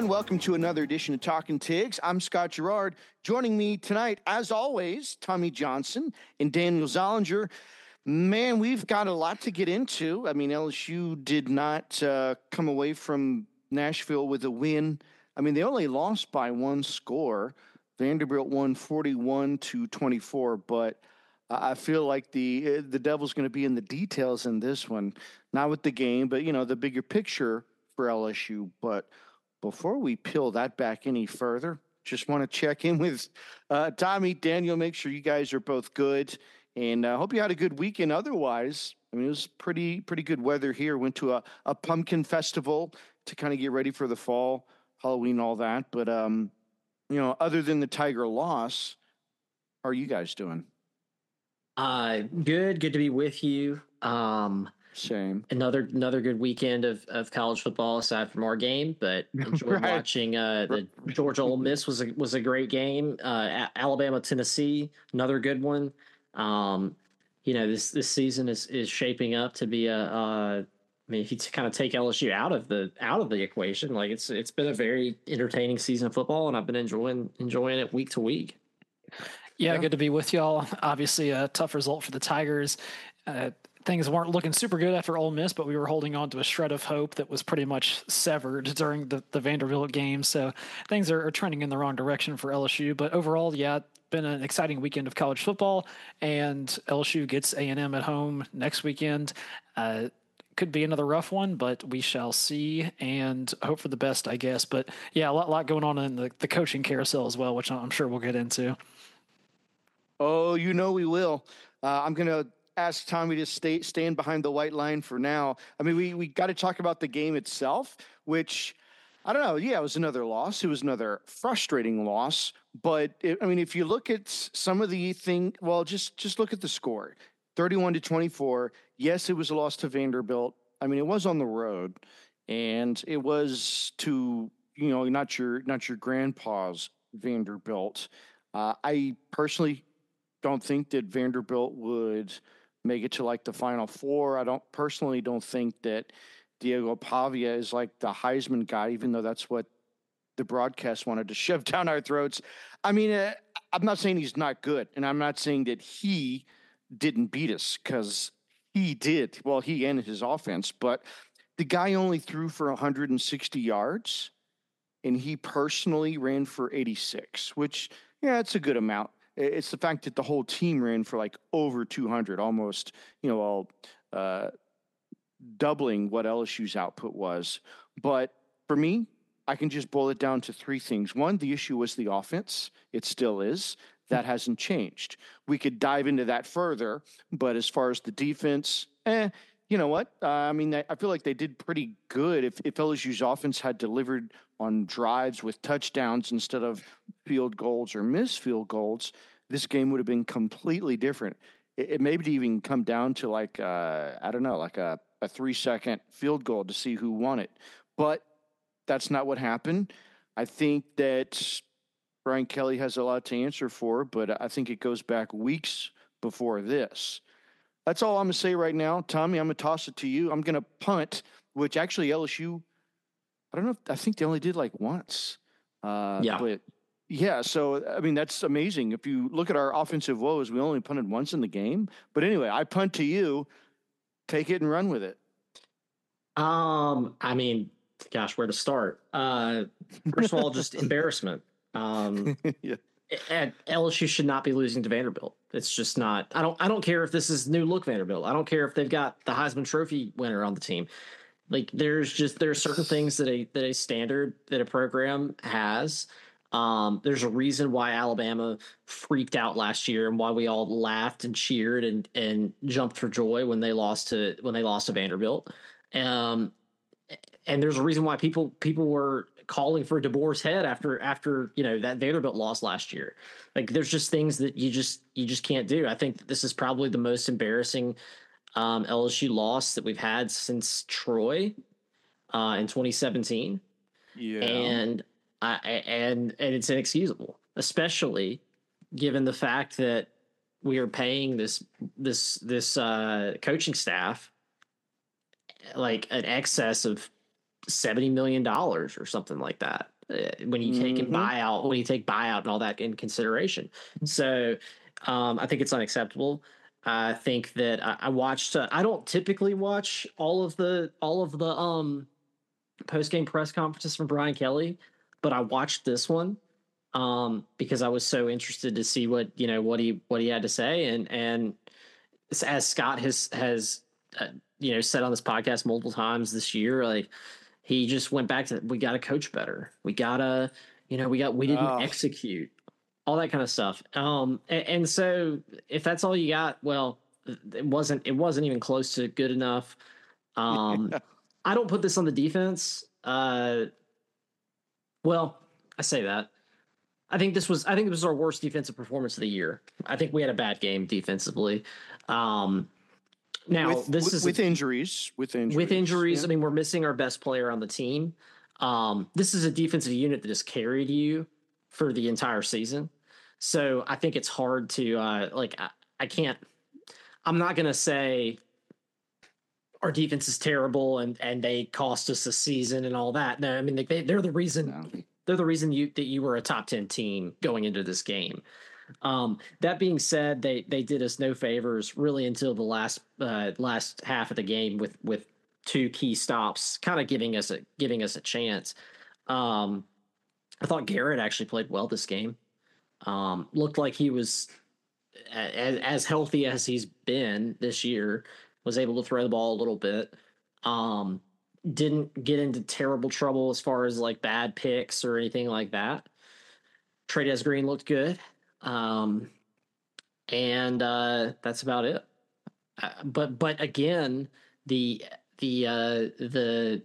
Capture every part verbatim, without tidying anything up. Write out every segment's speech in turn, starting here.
everyone. Welcome to another edition of Talking Tigs. I'm Scott Gerard. Joining me tonight, as always, Tommy Johnson and Daniel Zollinger. Man, we've got a lot to get into. I mean, L S U did not uh, come away from Nashville with a win. I mean, they only lost by one score. Vanderbilt won forty-one to twenty-four, but I feel like the the devil's going to be in the details in this one. Not with the game, but, you know, the bigger picture for L S U. But before we peel that back any further, just want to check in with uh, Tommy, Daniel, make sure you guys are both good. And I uh, hope you had a good weekend otherwise. I mean, it was pretty pretty good weather here. Went to a, a pumpkin festival to kind of get ready for the fall, Halloween, all that. But, um, you know, other than the Tiger loss, how are you guys doing? Uh, good. Good to be with you. Um, Same. Another another good weekend of, of college football aside from our game, but enjoyed Right. watching uh, the Georgia Ole Miss was a, was a great game. Uh, Alabama Tennessee, another good one. Um, you know, this this season is is shaping up to be a. Uh, I mean, if you kind of take L S U out of the out of the equation, like it's it's been a very entertaining season of football, and I've been enjoying enjoying it week to week. Yeah, yeah. Good to be with y'all. Obviously, a tough result for the Tigers. Uh, things weren't looking super good after Ole Miss, but we were holding on to a shred of hope that was pretty much severed during the, the Vanderbilt game. So things are, are trending in the wrong direction for L S U. But overall, yeah, been an exciting weekend of college football, and L S U gets A and M at home next weekend. Uh, could be another rough one, but we shall see and hope for the best, I guess. But yeah, a lot, lot going on in the, the coaching carousel as well, which I'm sure we'll get into. Oh, you know we will. Uh, I'm going to ask Tommy to stay stand behind the white line for now. I mean, we, we got to talk about the game itself, which, I don't know, yeah, it was another loss. It was another frustrating loss. But, it, I mean, if you look at some of the thing, well, just just look at the score. thirty-one to twenty-four. Yes, it was a loss to Vanderbilt. I mean, it was on the road, and it was to, you know, not your not your grandpa's Vanderbilt. Uh, I personally don't think that Vanderbilt would make it to like the Final Four. I don't personally don't think that Diego Pavia is like the Heisman guy, even though that's what the broadcast wanted to shove down our throats. I mean, uh, I'm not saying he's not good, and I'm not saying that he didn't beat us, because he did. Well, he and his offense, but the guy only threw for one hundred sixty yards, and he personally ran for eighty-six, which, yeah, it's a good amount. It's the fact that the whole team ran for like over two hundred, almost, you know, all uh, doubling what L S U's output was. But for me, I can just boil it down to three things. One, the issue was the offense. It still is. That hasn't changed. We could dive into that further, but as far as the defense, eh, you know what? Uh, I mean, I feel like they did pretty good. If, if L S U's offense had delivered on drives with touchdowns instead of field goals or missed field goals, this game would have been completely different. It, it maybe even come down to like, uh, I don't know, like a, a three-second field goal to see who won it. But that's not what happened. I think that Brian Kelly has a lot to answer for, but I think it goes back weeks before this. That's all I'm going to say right now. Tommy, I'm going to toss it to you. I'm going to punt, which actually L S U, I don't know, if, I think they only did like once. Uh, yeah. But, yeah, so, I mean, that's amazing. If you look at our offensive woes, we only punted once in the game. But anyway, I punt to you. Take it and run with it. Um, I mean, gosh, where to start? Uh, first of all, just embarrassment. Um, yeah. And L S U should not be losing to Vanderbilt. It's just not. I don't. I don't care if this is new look Vanderbilt. I don't care if they've got the Heisman Trophy winner on the team. Like, there's just there are certain things that a that a standard that a program has. Um, there's a reason why Alabama freaked out last year and why we all laughed and cheered and and jumped for joy when they lost to when they lost to Vanderbilt. Um, and there's a reason why people people were calling for DeBoer's head after after you know that Vanderbilt loss last year. Like, there's just things that you just you just can't do. I think that this is probably the most embarrassing um, L S U loss that we've had since Troy uh, in twenty seventeen. Yeah, and I and and it's inexcusable, especially given the fact that we are paying this this this uh, coaching staff like an excess of seventy million dollars or something like that. When you take mm-hmm. in buyout, when you take buyout and all that in consideration. So um, I think it's unacceptable. I think that I, I watched, uh, I don't typically watch all of the, all of the um, post-game press conferences from Brian Kelly, but I watched this one um, because I was so interested to see what, you know, what he, what he had to say. And, and as Scott has, has, uh, you know, said on this podcast multiple times this year, like, he just went back to, we got to coach better. We got to, you know, we got, we didn't oh. execute, all that kind of stuff. Um, and, and so if that's all you got, well, it wasn't, it wasn't even close to good enough. Um, yeah. I don't put this on the defense. Uh, well, I say that. I think this was, I think this was our worst defensive performance of the year. I think we had a bad game defensively. Um, Now with, this with, is with a, injuries, with injuries, with injuries. Yeah. I mean, we're missing our best player on the team. Um, this is a defensive unit that has carried you for the entire season. So I think it's hard to uh, like. I, I can't. I'm not going to say our defense is terrible and and they cost us a season and all that. No, I mean they they're the reason. No. They're the reason you that you were a top ten team going into this game. Um, that being said, they, they did us no favors really until the last, uh, last half of the game with, with two key stops, kind of giving us a, giving us a chance. Um, I thought Garrett actually played well this game. Um, looked like he was as, as healthy as he's been this year, was able to throw the ball a little bit. Um, didn't get into terrible trouble as far as like bad picks or anything like that. Trey'Dez Green looked good. Um, and, uh, that's about it. Uh, but, but again, the, the, uh, the,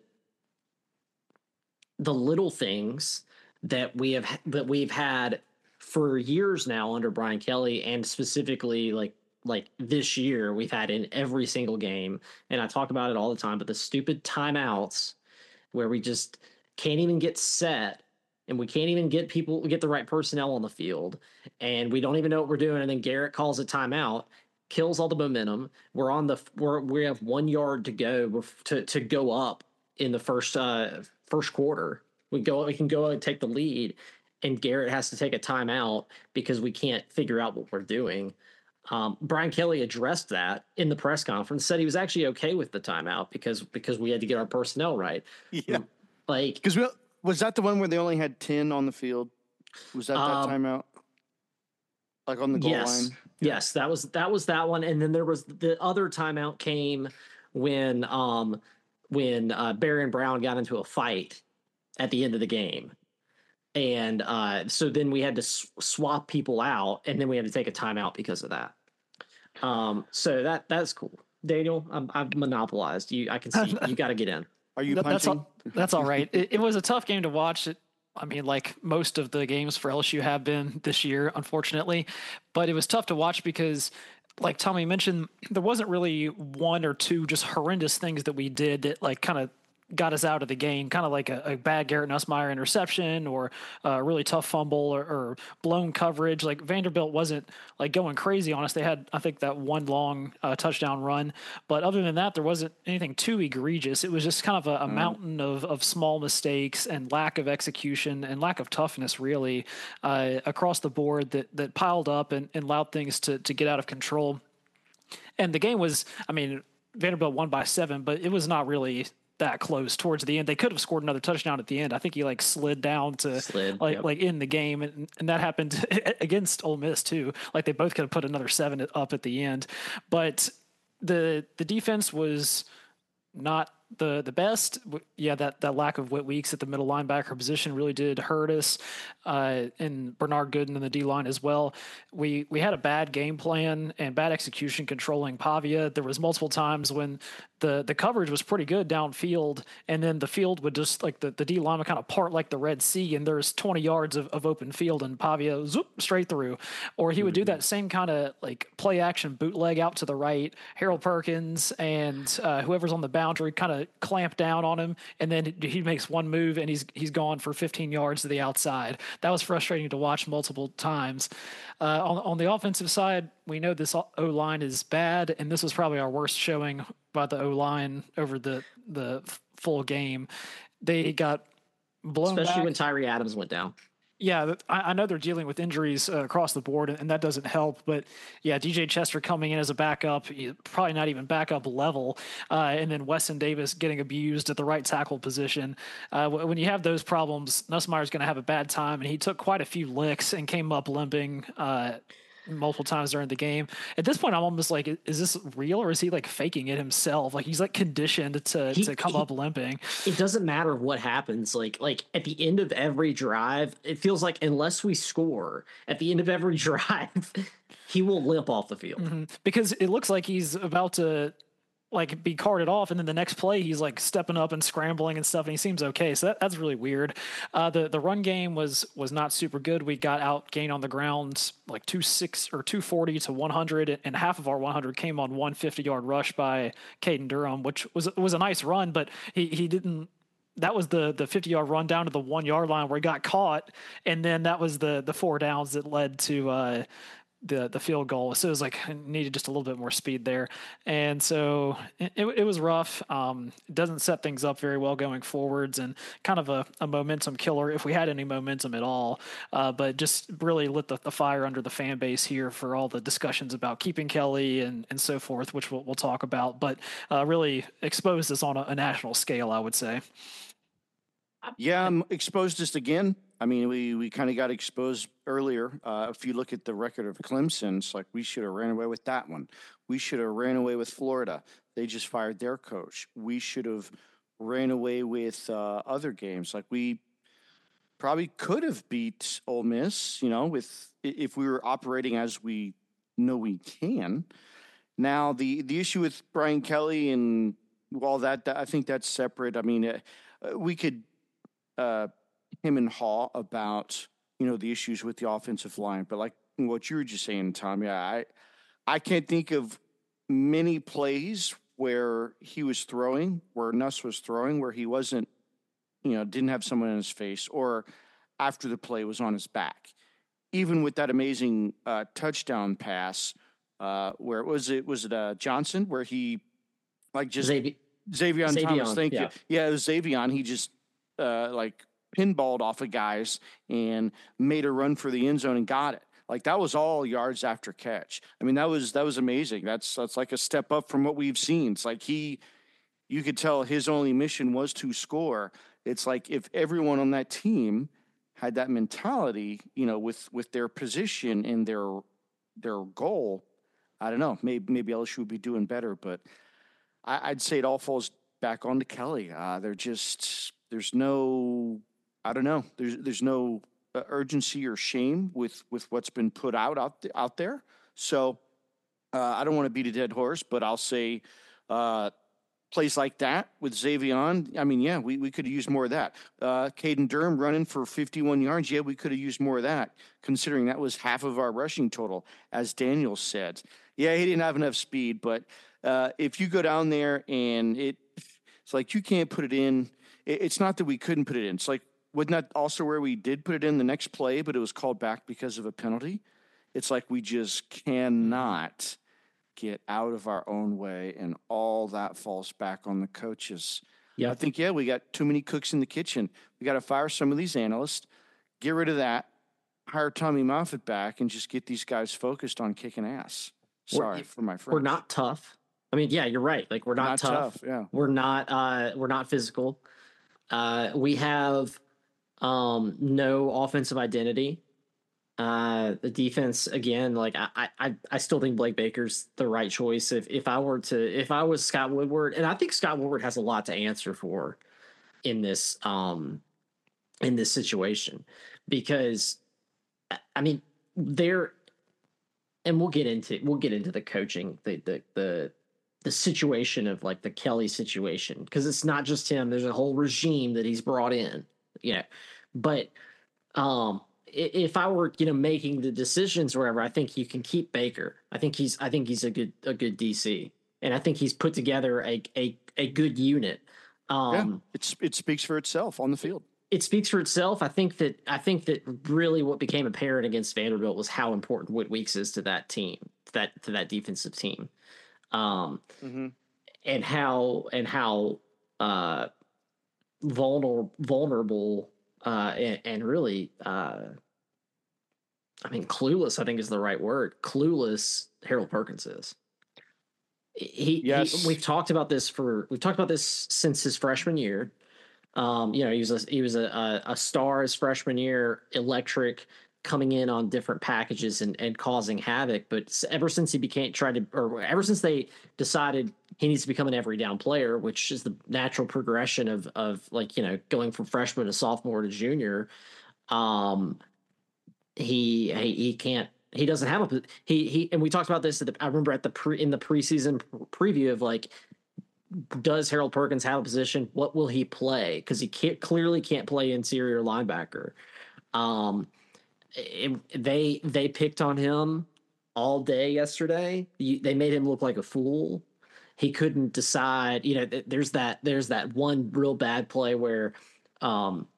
the little things that we have, that we've had for years now under Brian Kelly, and specifically like, like this year we've had in every single game. And I talk about it all the time, but the stupid timeouts where we just can't even get set. And we can't even get people, get the right personnel on the field. And we don't even know what we're doing. And then Garrett calls a timeout, kills all the momentum. We're on the, we're, we have one yard to go to, to go up in the first, uh, first quarter. We go, we can go and take the lead. And Garrett has to take a timeout because we can't figure out what we're doing. Um, Brian Kelly addressed that in the press conference, said he was actually okay with the timeout because, because we had to get our personnel right. Yeah. Like, because we, was that the one where they only had ten on the field? Was that that um, timeout? Like on the goal yes. line? Yes, that was that was that one. And then there was the other timeout came when um when uh, Barry and Brown got into a fight at the end of the game. And uh, so then we had to sw- swap people out, and then we had to take a timeout because of that. Um, so that that's cool. Daniel, I'm, I've monopolized you. I can see you got to get in. Are you punching? That's all, that's all right. It, it was a tough game to watch. It, I mean, like most of the games for L S U have been this year, unfortunately. But it was tough to watch because, like Tommy mentioned, there wasn't really one or two just horrendous things that we did that like kind of got us out of the game, kind of like a, a bad Garrett Nussmeier interception or a really tough fumble or, or blown coverage. Like Vanderbilt wasn't like going crazy on us. They had, I think, that one long uh, touchdown run. But other than that, there wasn't anything too egregious. It was just kind of a, a mm. mountain of, of small mistakes and lack of execution and lack of toughness, really, uh, across the board that, that piled up and, and allowed things to, to get out of control. And the game was, I mean, Vanderbilt won by seven, but it was not really that close towards the end. They could have scored another touchdown at the end. I think he like slid down to slid, like, yep. like in the game. And, and that happened against Ole Miss too. Like they both could have put another seven up at the end, but the, the defense was not the, the best. Yeah. That, that lack of Whit Weeks at the middle linebacker position really did hurt us. Uh, and Bernard Gooden in the D line as well. We, we had a bad game plan and bad execution controlling Pavia. There was multiple times when the, the coverage was pretty good downfield. And then the field would just like the, the D line would kind of part like the Red Sea. And there's twenty yards of, of open field and Pavia zoop straight through, or he would do that same kind of like play action bootleg out to the right. Harold Perkins and uh, whoever's on the boundary kind of clamp down on him. And then he makes one move and he's, he's gone for fifteen yards to the outside. That was frustrating to watch multiple times. Uh, on, on the offensive side, we know this O-line is bad, and this was probably our worst showing by the O-line over the, the full game. they got blown especially back. when Tyree Adams went down. Yeah, I know they're dealing with injuries uh, across the board, and that doesn't help. But yeah, D J Chester coming in as a backup, probably not even backup level, uh, and then Weston Davis getting abused at the right tackle position. Uh, when you have those problems, Nussmeier's going to have a bad time, and he took quite a few licks and came up limping uh, multiple times during the game. At this point, I'm almost like, is this real or is he like faking it himself? Like he's like conditioned to he, to come he, up limping. It doesn't matter what happens. Like like at the end of every drive, it feels like unless we score at the end of every drive, he will limp off the field mm-hmm. because it looks like he's about to like be carted off, and then the next play he's like stepping up and scrambling and stuff, and he seems okay. So that, that's really weird. Uh, the the run game was was not super good. We got out gain on the ground like two six or two forty to one hundred, and half of our one hundred came on one fifty yard rush by Caden Durham, which was was a nice run, but he he didn't. That was the the fifty yard run down to the one yard line where he got caught, and then that was the the four downs that led to. Uh, the the field goal. So it was like needed just a little bit more speed there. And so it, it was rough. Um, it doesn't set things up very well going forwards, and kind of a, a momentum killer if we had any momentum at all. Uh, but just really lit the, the fire under the fan base here for all the discussions about keeping Kelly and, and so forth, which we'll, we'll talk about, but uh, really exposed us on a, a national scale, I would say. Yeah, I'm exposed us again. I mean, we, we kind of got exposed earlier. Uh, if you look at the record of Clemson, it's like we should have ran away with that one. We should have ran away with Florida. They just fired their coach. We should have ran away with uh, other games. Like we probably could have beat Ole Miss, you know, with if we were operating as we know we can. Now, the, the issue with Brian Kelly and all that, that I think that's separate. I mean, uh, we could uh, – him and Hall about, you know, the issues with the offensive line. But like what you were just saying, Tom, yeah, I, I can't think of many plays where he was throwing, where Nuss was throwing, where he wasn't, you know, didn't have someone in his face or after the play was on his back. Even with that amazing uh, touchdown pass, uh, where was it, was it uh, Johnson, where he like just Xavier, Xavier Thomas, thank yeah. you. Yeah, it was Xavier. He just uh, like, pinballed off of guys and made a run for the end zone and got it. Like that was all yards after catch. I mean, that was, that was amazing. That's, that's like a step up from what we've seen. It's like he, you could tell his only mission was to score. It's like if everyone on that team had that mentality, you know, with, with their position and their, their goal, I don't know, maybe, maybe L S U would be doing better, but I, I'd say it all falls back onto Kelly. Uh, they're just, there's no, I don't know. There's there's no uh, urgency or shame with, with what's been put out out, th- out there. So uh, I don't want to beat a dead horse, but I'll say uh, plays like that with Xavier. I mean, yeah, we, we could have used more of that. Uh, Caden Durham running for fifty-one yards. Yeah, we could have used more of that, considering that was half of our rushing total, as Daniel said. Yeah, he didn't have enough speed, but uh, if you go down there and it, it's like you can't put it in. It, it's not that we couldn't put it in. It's like, wasn't that also where we did put it in the next play, but it was called back because of a penalty? It's like we just cannot get out of our own way, and all that falls back on the coaches. Yeah, I think, yeah, we got too many cooks in the kitchen. We got to fire some of these analysts, get rid of that, hire Tommy Moffitt back, and just get these guys focused on kicking ass. Sorry we're, for my friends. We're not tough. I mean, yeah, you're right. Like we're not, not tough. tough. Yeah, we're not. Uh, we're not physical. Uh, we have. Um, no offensive identity. Uh, the defense again, like I, I, I still think Blake Baker's the right choice. If if I were to, if I was Scott Woodward, and I think Scott Woodward has a lot to answer for in this, um, in this situation, because I mean there, and we'll get into we'll get into the coaching, the the the the situation of like the Kelly situation, because it's not just him. There's a whole regime that he's brought in. You know, but um, if I were, you know, making the decisions or whatever, I think you can keep Baker. I think he's, I think he's a good, a good D C, and I think he's put together a a, a good unit. Um, yeah, it's it speaks for itself on the field. It speaks for itself. I think that I think that really what became apparent against Vanderbilt was how important Whit Weeks is to that team, to that to that defensive team, um, mm-hmm. and how and how. Uh, vulnerable, vulnerable, uh, and, and really, uh, I mean, clueless, I think is the right word. Clueless Harold Perkins is. He, yes. he we've talked about this for we've talked about this since his freshman year. Um, you know, he was a, he was a, a star his freshman year, electric, coming in on different packages and, and causing havoc. But ever since he became tried to, or ever since they decided he needs to become an every down player, which is the natural progression of of like, you know, going from freshman to sophomore to junior, um, he he, he can't. He doesn't have a he he and we talked about this at the, I remember at the pre in the preseason preview of like, does Harold Perkins have a position? What will he play? Because he can't clearly can't play interior linebacker. Um, it, they they picked on him all day yesterday. You, they made him look like a fool. He couldn't decide. You know, there's that there's that one real bad play where. Um,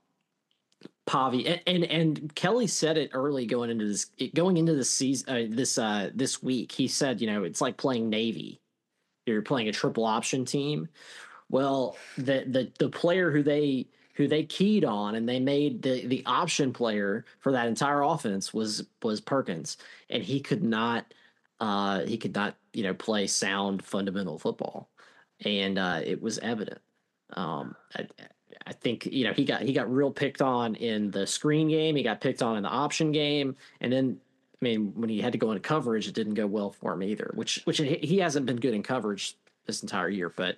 Pavi and, and and Kelly said it early going into this going into this season uh, this uh, this week. He said, you know, it's like playing Navy. You're playing a triple option team. Well, the the the player who they who they keyed on and they made the the option player for that entire offense was was Perkins, and he could not uh, he could not you know play sound fundamental football, and uh, it was evident. Um, I, I think, you know, he got he got real picked on in the screen game. He got picked on in the option game. And then, I mean, when he had to go into coverage, it didn't go well for him either, which which he hasn't been good in coverage this entire year. But,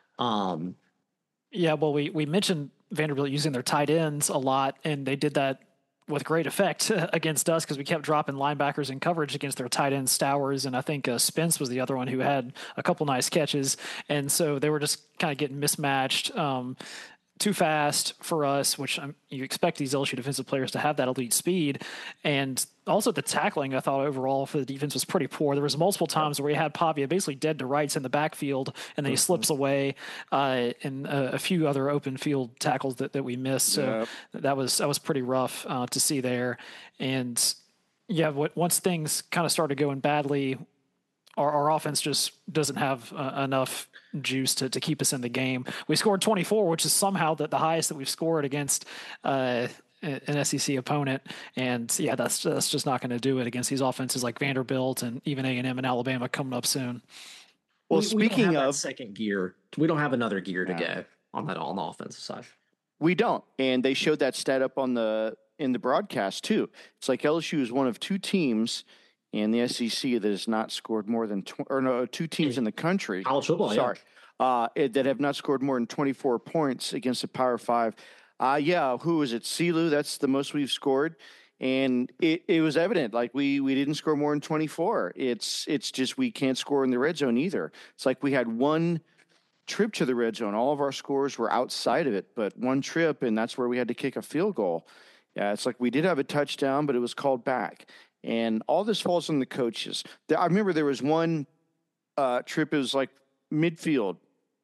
um, yeah, well, we, we mentioned Vanderbilt using their tight ends a lot, and they did that with great effect against us because we kept dropping linebackers in coverage against their tight end Stowers, and I think uh, Spence was the other one who had a couple nice catches. And so they were just kind of getting mismatched. Um, too fast for us, which um, you expect these L S U defensive players to have that elite speed. And also the tackling, I thought overall for the defense was pretty poor. There was multiple times where he had Pavia basically dead to rights in the backfield, and then he mm-hmm. slips away, uh, and uh, a few other open field tackles that, that we missed. So yep. that was, that was pretty rough uh, to see there. And yeah, what, once things kind of started going badly, Our, our offense just doesn't have uh, enough juice to, to keep us in the game. We scored twenty-four, which is somehow the, the highest that we've scored against uh, an S E C opponent. And yeah, that's, that's just not going to do it against these offenses like Vanderbilt and even A and M and Alabama coming up soon. Well, we, speaking we of second gear, we don't have another gear to yeah. go on that on the offensive side. We don't. And they showed that stat up on the, in the broadcast too. It's like L S U is one of two teams in the S E C that has not scored more than tw- or no two teams in the country. College football, sorry, yeah. uh, it, that have not scored more than twenty-four points against the Power Five. Uh, yeah, who is it? C L U. That's the most we've scored, and it, it was evident. Like we we didn't score more than twenty-four. It's it's just we can't score in the red zone either. It's like we had one trip to the red zone. All of our scores were outside of it, but one trip, and that's where we had to kick a field goal. Yeah, it's like we did have a touchdown, but it was called back. And all this falls on the coaches. I remember there was one uh, trip, it was like midfield.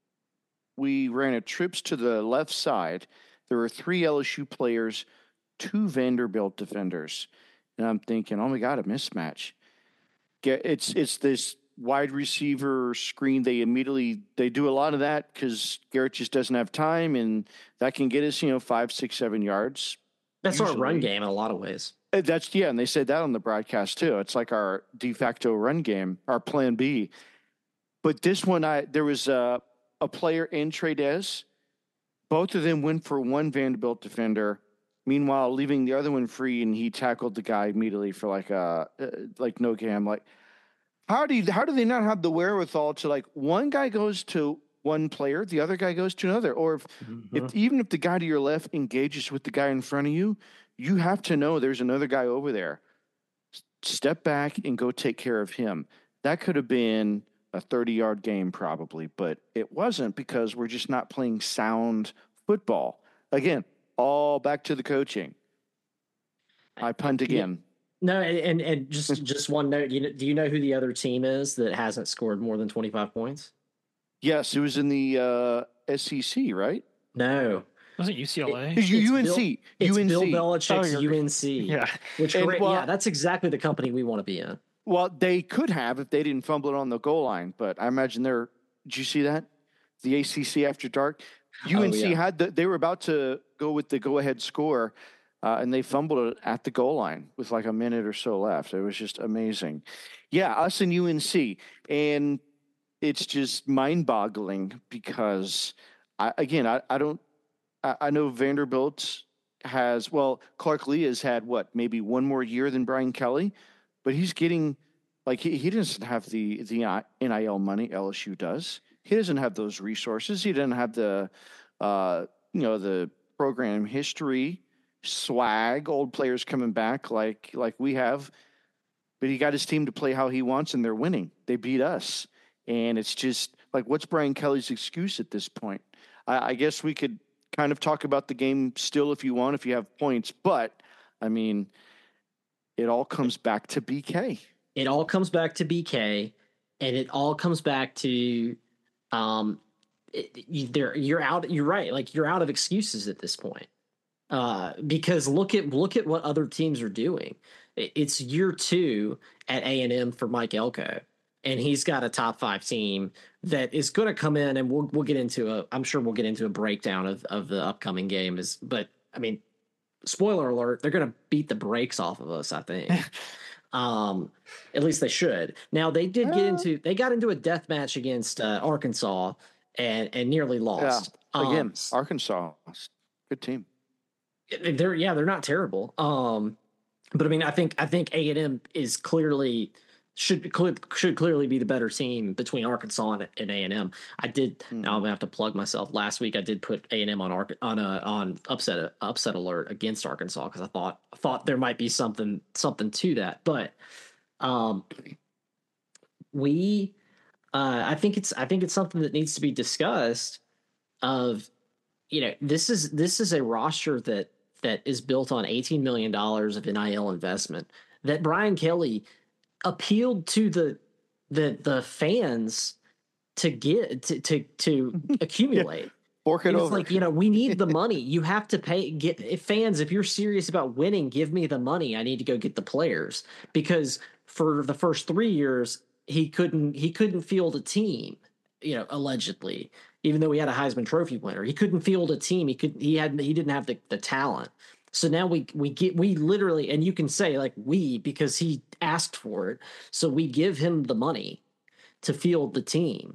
We ran a trips to the left side. There were three L S U players, two Vanderbilt defenders. And I'm thinking, oh my God, a mismatch. It's it's this wide receiver screen. They immediately, they do a lot of that because Garrett just doesn't have time. And that can get us, you know, five, six, seven yards. That's usually our run game in a lot of ways. That's yeah, and they said that on the broadcast too. It's like our de facto run game, our plan B. But this one, I there was a, a player in Trades. Both of them went for one Vanderbilt defender. Meanwhile, leaving the other one free, and he tackled the guy immediately for like a like no game. Like, how do you how do they not have the wherewithal to like one guy goes to one player, the other guy goes to another, or if, mm-hmm. if even if the guy to your left engages with the guy in front of you. You have to know there's another guy over there. Step back and go take care of him. That could have been a thirty-yard game probably, but it wasn't because we're just not playing sound football. Again, all back to the coaching. I punt again. No, and and just just one note. You know, do you know who the other team is that hasn't scored more than twenty-five points? Yes, it was in the uh, S E C, right? No. Was it U C L A? It, it's U N C. Bill, it's U N C. Bill Belichick's oh, U N C. Yeah. Which and, well, yeah, that's exactly the company we want to be in. Well, they could have if they didn't fumble it on the goal line, but I imagine they're. Did you see that? The A C C After Dark. U N C oh, yeah. had the, they were about to go with the go-ahead score, uh, and they fumbled it at the goal line with like a minute or so left. It was just amazing. Yeah, us and U N C, and it's just mind-boggling because, I, again, I, I don't I, I know Vanderbilt has, well, Clark Lee has had, what, maybe one more year than Brian Kelly, but he's getting, like, he, he doesn't have the, the N I L money L S U does. He doesn't have those resources. He doesn't have the, uh, you know, the program history, swag, old players coming back like like we have. But he got his team to play how he wants, and they're winning. They beat us. And it's just, like, what's Brian Kelly's excuse at this point? I, I guess we could kind of talk about the game still if you want, if you have points. But, I mean, it all comes back to B K. It all comes back to B K, and it all comes back to um, it, you, there. You're out. You're right. Like, you're out of excuses at this point, uh, because look at look at what other teams are doing. It, it's year two at A and M for Mike Elko, and he's got a top five team that is going to come in, and we'll we'll get into a. I'm sure we'll get into a breakdown of of the upcoming game. Is but I mean, spoiler alert, they're going to beat the brakes off of us, I think. Um, at least they should. Now they did get into they got into a death match against uh, Arkansas and and nearly lost. Yeah. Again, um, Arkansas, good team. They're yeah, they're not terrible. Um, but I mean, I think I think A and M is clearly should should clearly be the better team between Arkansas and, and A and M. I did. Mm-hmm. Now I'm gonna have to plug myself. Last week I did put A and M on Ar- on a on upset upset alert against Arkansas because I thought thought there might be something something to that. But um, we, uh, I think it's I think it's something that needs to be discussed. Of, you know, this is this is a roster that that is built on eighteen million dollars of N I L investment that Brian Kelly appealed to the the the fans to get to to, to accumulate. Yeah. Fork it over. Like, you know, we need the money. You have to pay. Get if fans, if you're serious about winning, give me the money. I need to go get the players, because for the first three years he couldn't he couldn't field a team. You know, allegedly, even though he had a Heisman Trophy winner, he couldn't field a team. He could he had he didn't have the, the talent. So now we we get we literally, and you can say like we because he asked for it. So we give him the money to field the team,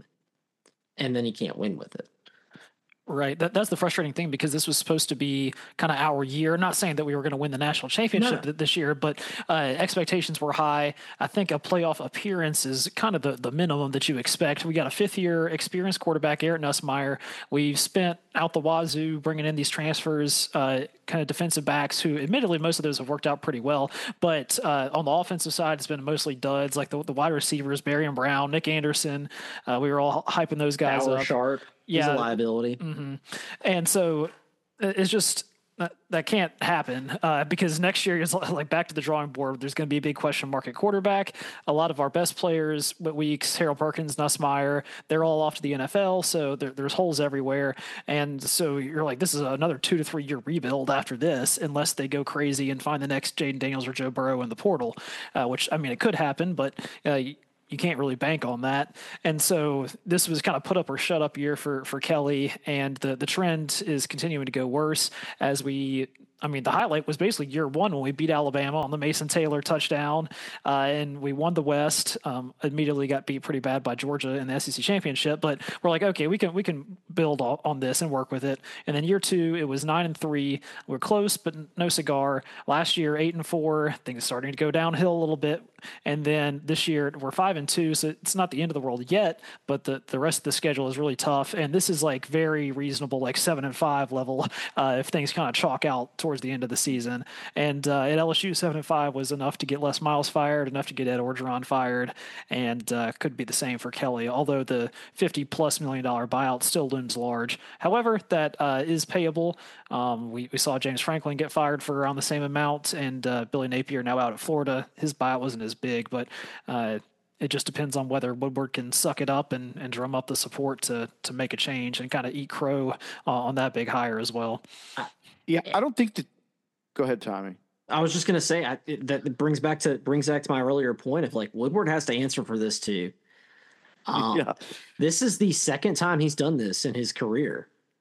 and then he can't win with it. Right. That, that's the frustrating thing, because this was supposed to be kind of our year. Not saying that we were going to win the national championship no. this year, but uh, expectations were high. I think a playoff appearance is kind of the, the minimum that you expect. We got a fifth-year experienced quarterback, Eric Nussmeier. We've spent out the wazoo bringing in these transfers, uh, kind of defensive backs who, admittedly, most of those have worked out pretty well. But uh, on the offensive side, it's been mostly duds, like the, the wide receivers, Barian Brown, Nick Anderson. Uh, we were all hyping those guys Power up. Sharp. Yeah. He's a liability. Mm-hmm. And so it's just that, that can't happen uh, because next year is like back to the drawing board. There's going to be a big question mark at quarterback. A lot of our best players, Weeks, Harold Perkins, Nussmeier, they're all off to the N F L. So there, there's holes everywhere. And so you're like, this is another two to three year rebuild after this, unless they go crazy and find the next Jaden Daniels or Joe Burrow in the portal, uh, which, I mean, it could happen, but uh, you can't really bank on that. And so this was kind of put up or shut up year for, for Kelly. And the, the trend is continuing to go worse as we, I mean, the highlight was basically year one when we beat Alabama on the Mason Taylor touchdown, uh, and we won the West. Um, immediately got beat pretty bad by Georgia in the S E C championship, but we're like, okay, we can we can build on this and work with it. And then year two, it was nine and three. We're close, but no cigar. Last year, eight and four. Things starting to go downhill a little bit. And then this year, we're five and two, so it's not the end of the world yet, but the, the rest of the schedule is really tough. And this is like very reasonable, like seven and five level uh, if things kind of chalk out towards the end of the season. And uh, at L S U, seven and five was enough to get Les Miles fired, enough to get Ed Orgeron fired, and uh, could be the same for Kelly, although the fifty plus million dollar buyout still looms large. However, that uh, is payable. Um, we, we saw James Franklin get fired for around the same amount, and uh, Billy Napier now out at Florida. His buyout wasn't as big, but uh, it just depends on whether Woodward can suck it up and, and drum up the support to to make a change and kind of eat crow uh, on that big hire as well. Yeah, I don't think that. Go ahead, Tommy. I was just going to say I, it, that brings back to brings back to my earlier point of like Woodward has to answer for this too. Um, yeah. This is the second time he's done this in his career.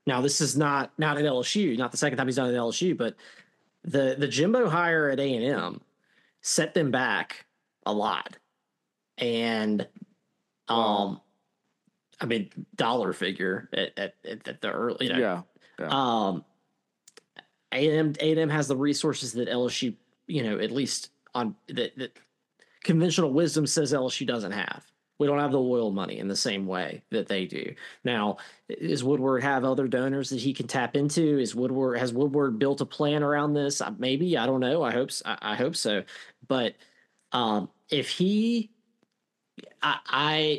Now, this is not not at L S U, not the second time he's done it at L S U, but the the Jimbo hire at A and M set them back a lot, and um, wow. I mean, dollar figure at at, at the early, you know, yeah, yeah. um, A and M A and M has the resources that L S U, you know, at least on that, that conventional wisdom says L S U doesn't have. We don't have the oil money in the same way that they do. Now, does Woodward have other donors that he can tap into? Is Woodward has Woodward built a plan around this? Maybe, I don't know. I hope I, I hope so. But um, if he, I, I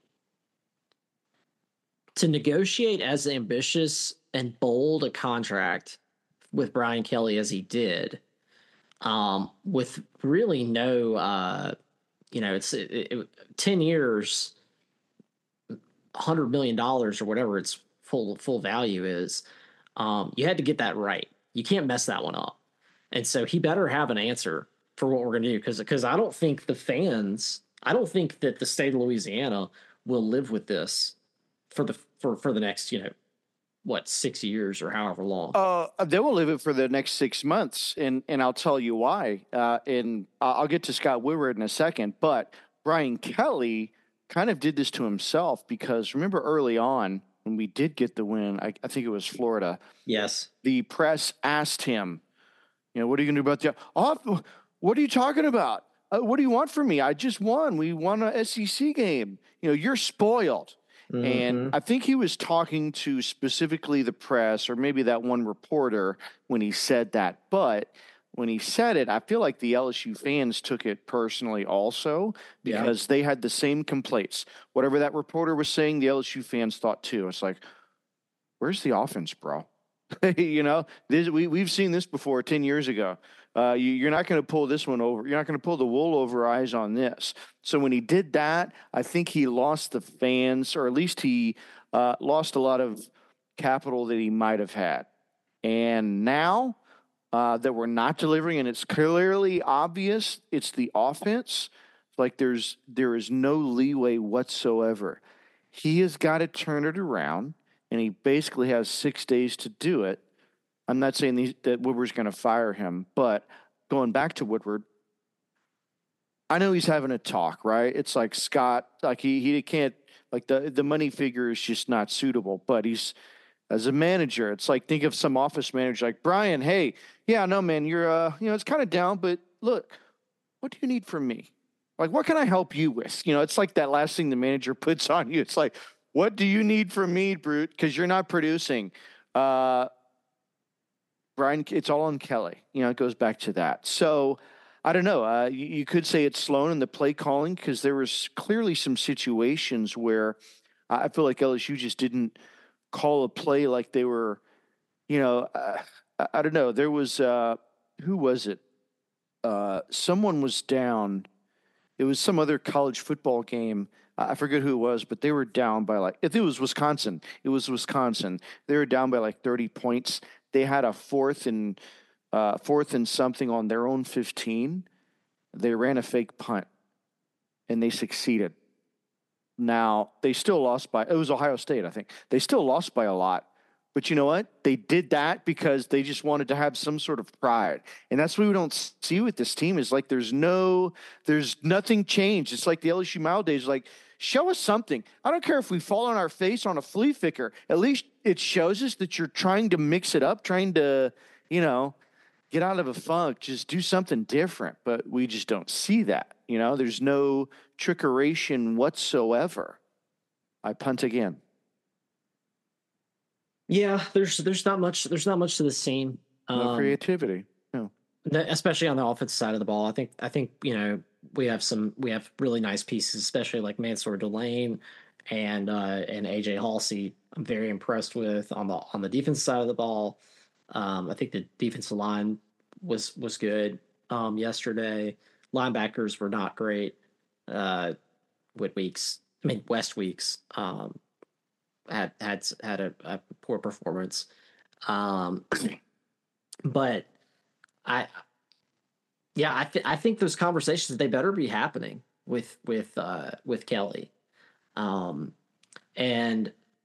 to negotiate as ambitious and bold a contract with Brian Kelly as he did, um, with really no. Uh, You know, it's it, it, ten years, one hundred million dollars or whatever its full full value is. Um, you had to get that right. You can't mess that one up. And so he better have an answer for what we're going to do, because because I don't think the fans, I don't think that the state of Louisiana will live with this for the for, for the next, you know, what, six years or however long. Uh, they will live it for the next six months, and and I'll tell you why. Uh, and I'll get to Scott Woodward in a second, but Brian Kelly kind of did this to himself, because remember early on when we did get the win, I, I think it was Florida. Yes. The press asked him, you know, what are you going to do about the? Oh, what are you talking about? Uh, what do you want from me? I just won. We won a S E C game. You know, you're spoiled. Mm-hmm. And I think he was talking to specifically the press, or maybe that one reporter, when he said that. But when he said it, I feel like the L S U fans took it personally also, because yeah. they had the same complaints. Whatever that reporter was saying, the L S U fans thought too. It's like, where's the offense, bro? you know, this, we, we've seen this before ten years ago. Uh, you, you're not going to pull this one over. You're not going to pull the wool over eyes on this. So when he did that, I think he lost the fans, or at least he uh, lost a lot of capital that he might have had. And now uh, that we're not delivering, and it's clearly obvious it's the offense, like there's there is no leeway whatsoever. He has got to turn it around, and he basically has six days to do it. I'm not saying these, that Woodward's going to fire him, but going back to Woodward, I know he's having a talk, right? It's like Scott, like he he can't, like the, the money figure is just not suitable, but he's, as a manager, it's like, think of some office manager like, Brian, hey, yeah, no, man, you're, uh, you know, it's kind of down, but look, what do you need from me? Like, what can I help you with? You know, it's like that last thing the manager puts on you. It's like, what do you need from me, Brute? Because you're not producing. Uh, Brian, it's all on Kelly. You know, it goes back to that. So I don't know. Uh, you, you could say it's Sloan in the play calling, because there was clearly some situations where I feel like L S U just didn't call a play like they were, you know, uh, I, I don't know. There was, uh, who was it? Uh, someone was down. It was some other college football game. I forget who it was, but they were down by like, if it was Wisconsin, it was Wisconsin. They were down by like thirty points. They had a fourth and uh, fourth and something on their own fifteen. They ran a fake punt, and they succeeded. Now, they still lost by, it was Ohio State, I think. They still lost by a lot. But you know what? They did that because they just wanted to have some sort of pride. And that's what we don't see with this team, is like there's no, there's nothing changed. It's like the L S U Mile days, like, show us something. I don't care if we fall on our face on a flea flicker. At least it shows us that you're trying to mix it up, trying to, you know, get out of a funk, just do something different. But we just don't see that. You know, there's no trickeration whatsoever. I punt again. Yeah, there's there's not much there's not much to the scene. No um, creativity. No. Especially on the offensive side of the ball. I think I think, you know, we have some we have really nice pieces, especially like Mansour Delane and uh, and A J Halsey. I'm very impressed with on the on the defense side of the ball. Um, I think the defensive line was was good um, yesterday. Linebackers were not great. Uh, Whit Weeks, I mean West Weeks, um, had had had a, a poor performance. Um, but I. Yeah, I th- I think those conversations, they better be happening with with uh, with Kelly, um, and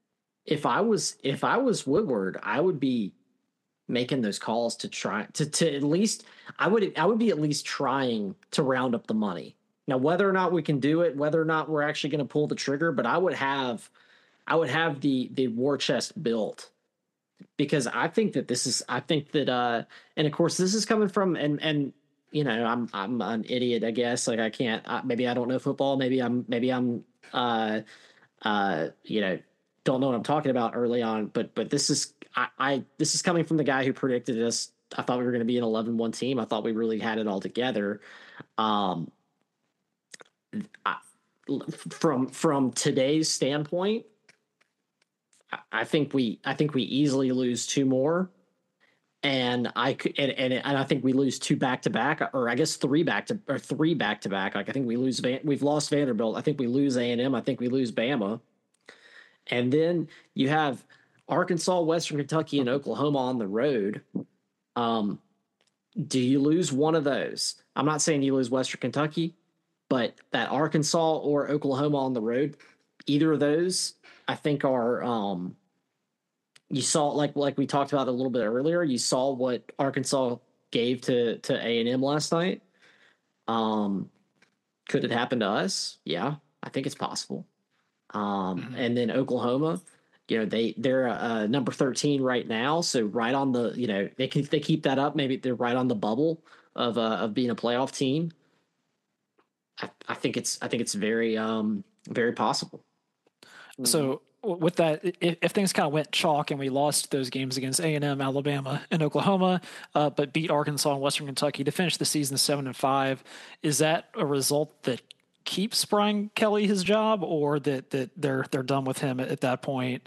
if I was if I was Woodward, I would be making those calls to try to to at least I would I would be at least trying to round up the money. Now, whether or not we can do it, whether or not we're actually going to pull the trigger, but I would have I would have the the war chest built, because I think that this is I think that uh and of course this is coming from and and you know I'm I'm an idiot, I guess. Like I can't I, maybe I don't know football, maybe I'm maybe I'm uh uh you know don't know what I'm talking about early on, but but this is I, I this is coming from the guy who predicted us. I thought we were going to be an eleven one team. I thought we really had it all together. Um, I, from from today's standpoint, I, I think we I think we easily lose two more, and I could and, and and I think we lose two back to back, or I guess three back to or three back to back. Like I think we lose Van, we've lost Vanderbilt. I think we lose A and M. I think we lose Bama, and then you have Arkansas, Western Kentucky, and Oklahoma on the road. Um, do you lose one of those? I'm not saying you lose Western Kentucky, but that Arkansas or Oklahoma on the road, either of those, I think are um, you saw like like we talked about a little bit earlier. You saw what Arkansas gave to to A and M last night. Um, could it happen to us? Yeah, I think it's possible. Um, mm-hmm. And then Oklahoma. You know, they they're uh, number thirteen right now, so right on the you know they can they keep that up. Maybe they're right on the bubble of uh, of being a playoff team. I, I think it's I think it's very um very possible. So with that, if, if things kind of went chalk and we lost those games against A and M, Alabama, and Oklahoma, uh, but beat Arkansas and Western Kentucky to finish the season seven and five, is that a result that keeps Brian Kelly his job, or that that they're they're done with him at, at that point?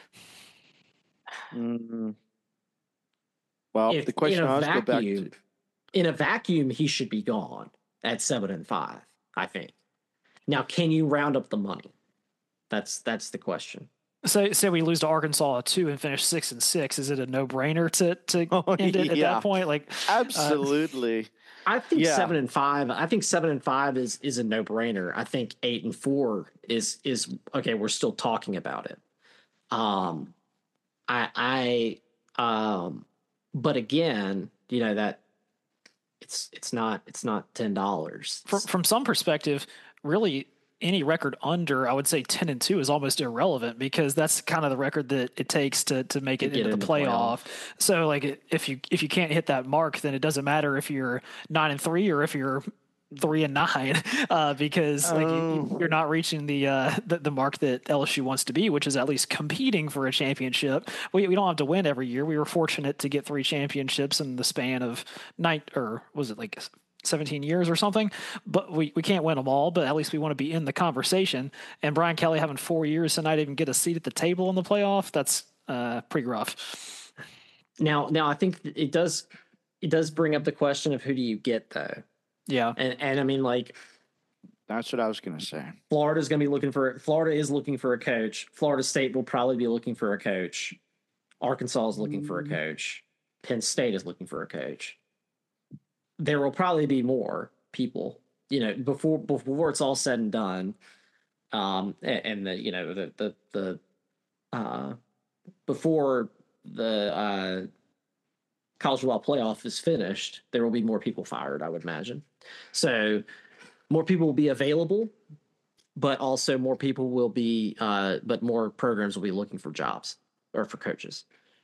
Mm-hmm. Well, if, the question I was vacuum, go back to in a vacuum, he should be gone at seven and five. I think. Now, can you round up the money? That's that's the question. So, say we lose to Arkansas two and finish six and six. Is it a no brainer to to oh, end it at yeah. that point? Like absolutely. Uh, I think yeah. seven and five. I think seven and five is is a no brainer. I think eight and four is is okay. We're still talking about it. Um, I I um, but again, you know that it's it's not it's not ten dollars. From from some perspective, really. Any record under, I would say ten and two is almost irrelevant, because that's kind of the record that it takes to to make it into the playoff. playoff. So like if you if you can't hit that mark, then it doesn't matter if you're nine and three or if you're three and nine, uh, because like um, you, you're not reaching the, uh, the the mark that L S U wants to be, which is at least competing for a championship. We we don't have to win every year. We were fortunate to get three championships in the span of nine, or was it like seventeen years or something, but we, we can't win them all, but at least we want to be in the conversation. And Brian Kelly having four years to not even get a seat at the table in the playoff, that's uh, pretty rough. Now, now I think it does, it does bring up the question of who do you get though? Yeah. And, and I mean, like, that's what I was going to say. Florida's going to be looking for, Florida is looking for a coach. Florida State will probably be looking for a coach. Arkansas is looking mm. for a coach. Penn State is looking for a coach. There will probably be more people, you know, before before it's all said and done, um, and, and the you know the the the uh, before the uh, college football playoff is finished, there will be more people fired, I would imagine. So more people will be available, but also more people will be, uh, but more programs will be looking for jobs or for coaches.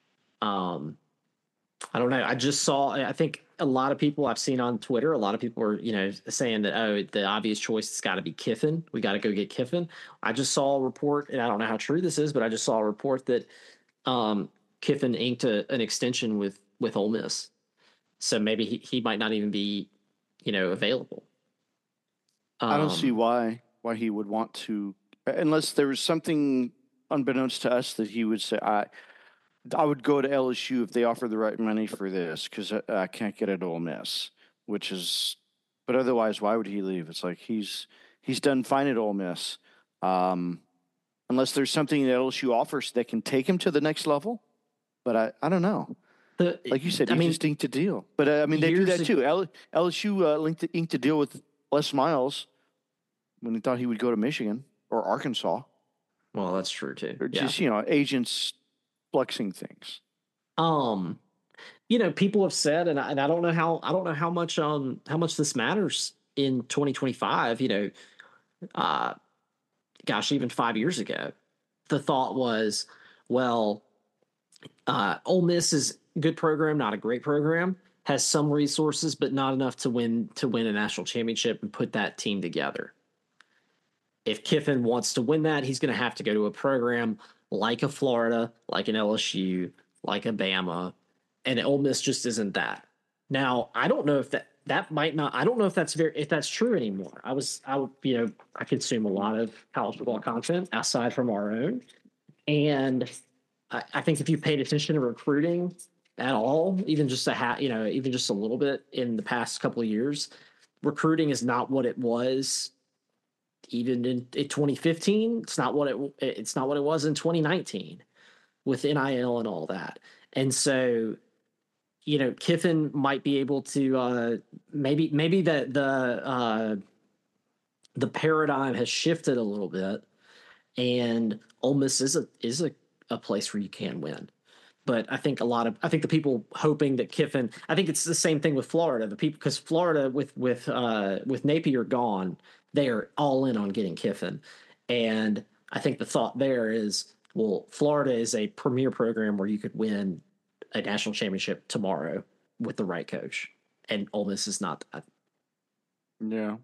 Um, I don't know. I just saw, I think a lot of people I've seen on Twitter, a lot of people are, you know, saying that, oh, the obvious choice has got to be Kiffin. We got to go get Kiffin. I just saw a report, and I don't know how true this is, but I just saw a report that um, Kiffin inked a, an extension with, with Ole Miss. So maybe he, he might not even be, you know, available. Um, I don't see why, why he would want to, unless there was something unbeknownst to us that he would say, I, I would go to L S U if they offer the right money for this, because I, I can't get it Ole Miss, which is, but otherwise, why would he leave? It's like he's he's done fine at Ole Miss, um, unless there's something that L S U offers that can take him to the next level. But I, I don't know. The, like you said, he I mean, just inked a deal. But uh, I mean, they do that too. L, LSU uh, linked inked a deal with Les Miles when he thought he would go to Michigan or Arkansas. Well, that's true too. Or just, yeah. you know, agents flexing things. Um, you know, people have said, and I, and I don't know how, I don't know how much, um, how much this matters in twenty twenty-five, you know, uh, gosh, even five years ago, the thought was, well, uh, Ole Miss is a good program, not a great program, has some resources, but not enough to win, to win a national championship and put that team together. If Kiffin wants to win that, he's going to have to go to a program like a Florida, like an L S U, like a Bama, and Ole Miss just isn't that. Now, I don't know if that that might not. I don't know if that's very if that's true anymore. I was I would you know I consume a lot of college football content aside from our own, and I, I think if you paid attention to recruiting at all, even just a hat, you know, even just a little bit in the past couple of years, recruiting is not what it was. Even in, in twenty fifteen, it's not what it it's not what it was in twenty nineteen with N I L and all that. And so, you know, Kiffin might be able to uh, maybe maybe the the uh, the paradigm has shifted a little bit, and Ole Miss is a is a, a place where you can win. But I think a lot of I think the people hoping that Kiffin. I think it's the same thing with Florida. The people because Florida with with uh, with Napier gone, they are all in on getting Kiffin, and I think the thought there is, well, Florida is a premier program where you could win a national championship tomorrow with the right coach, and Ole Miss is not that. Yeah.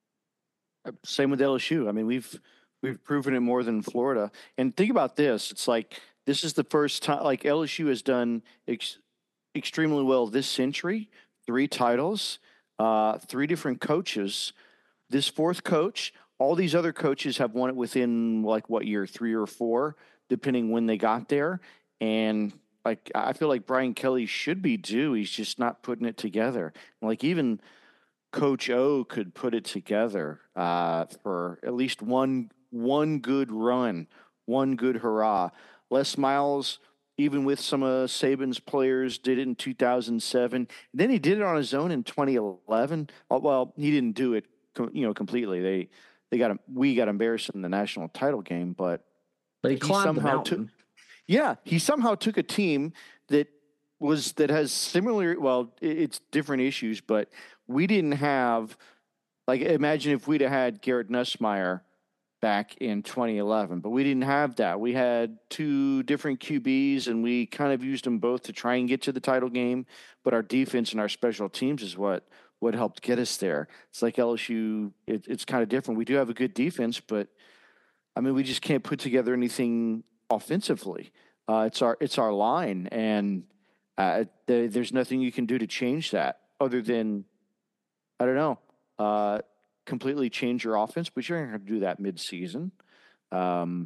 Same with L S U. I mean, we've we've proven it more than Florida. And think about this: it's like this is the first time, like L S U has done ex- extremely well this century. Three titles, uh, three different coaches. This fourth coach, all these other coaches have won it within like what year, three or four, depending when they got there. And like I feel like Brian Kelly should be due. He's just not putting it together. Like even Coach O could put it together uh, for at least one one good run, one good hurrah. Les Miles, even with some of Saban's players, did it in two thousand seven. Then he did it on his own in twenty eleven. Well, he didn't do it, you know, completely. They they got we got embarrassed in the national title game, but but he, he somehow took. Yeah, he somehow took a team that was that has similar. Well, it's different issues, but we didn't have. Like, imagine if we'd have had Garrett Nussmeier back in twenty eleven, but we didn't have that. We had two different Q Bs, and we kind of used them both to try and get to the title game. But our defense and our special teams is what what helped get us there. It's like L S U. It, it's kind of different. We do have a good defense, but I mean, we just can't put together anything offensively. Uh, it's our it's our line, and uh, th- there's nothing you can do to change that other than I don't know. Uh, completely change your offense, but you're not going to do that mid-season. Um,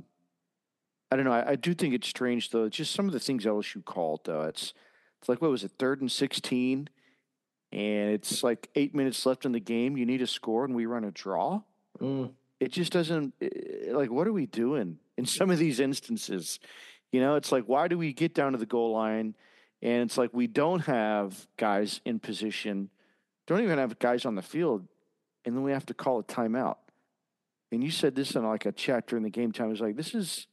I don't know. I, I do think it's strange, though. Just some of the things L S U called, though. It's it's like, what was it, third and sixteen? And it's like eight minutes left in the game. You need a score, and we run a draw. Mm. It just doesn't – like, what are we doing in some of these instances? You know, it's like, why do we get down to the goal line? And it's like we don't have guys in position, don't even have guys on the field, and then we have to call a timeout. And you said this in like a chat during the game time. It was like, this is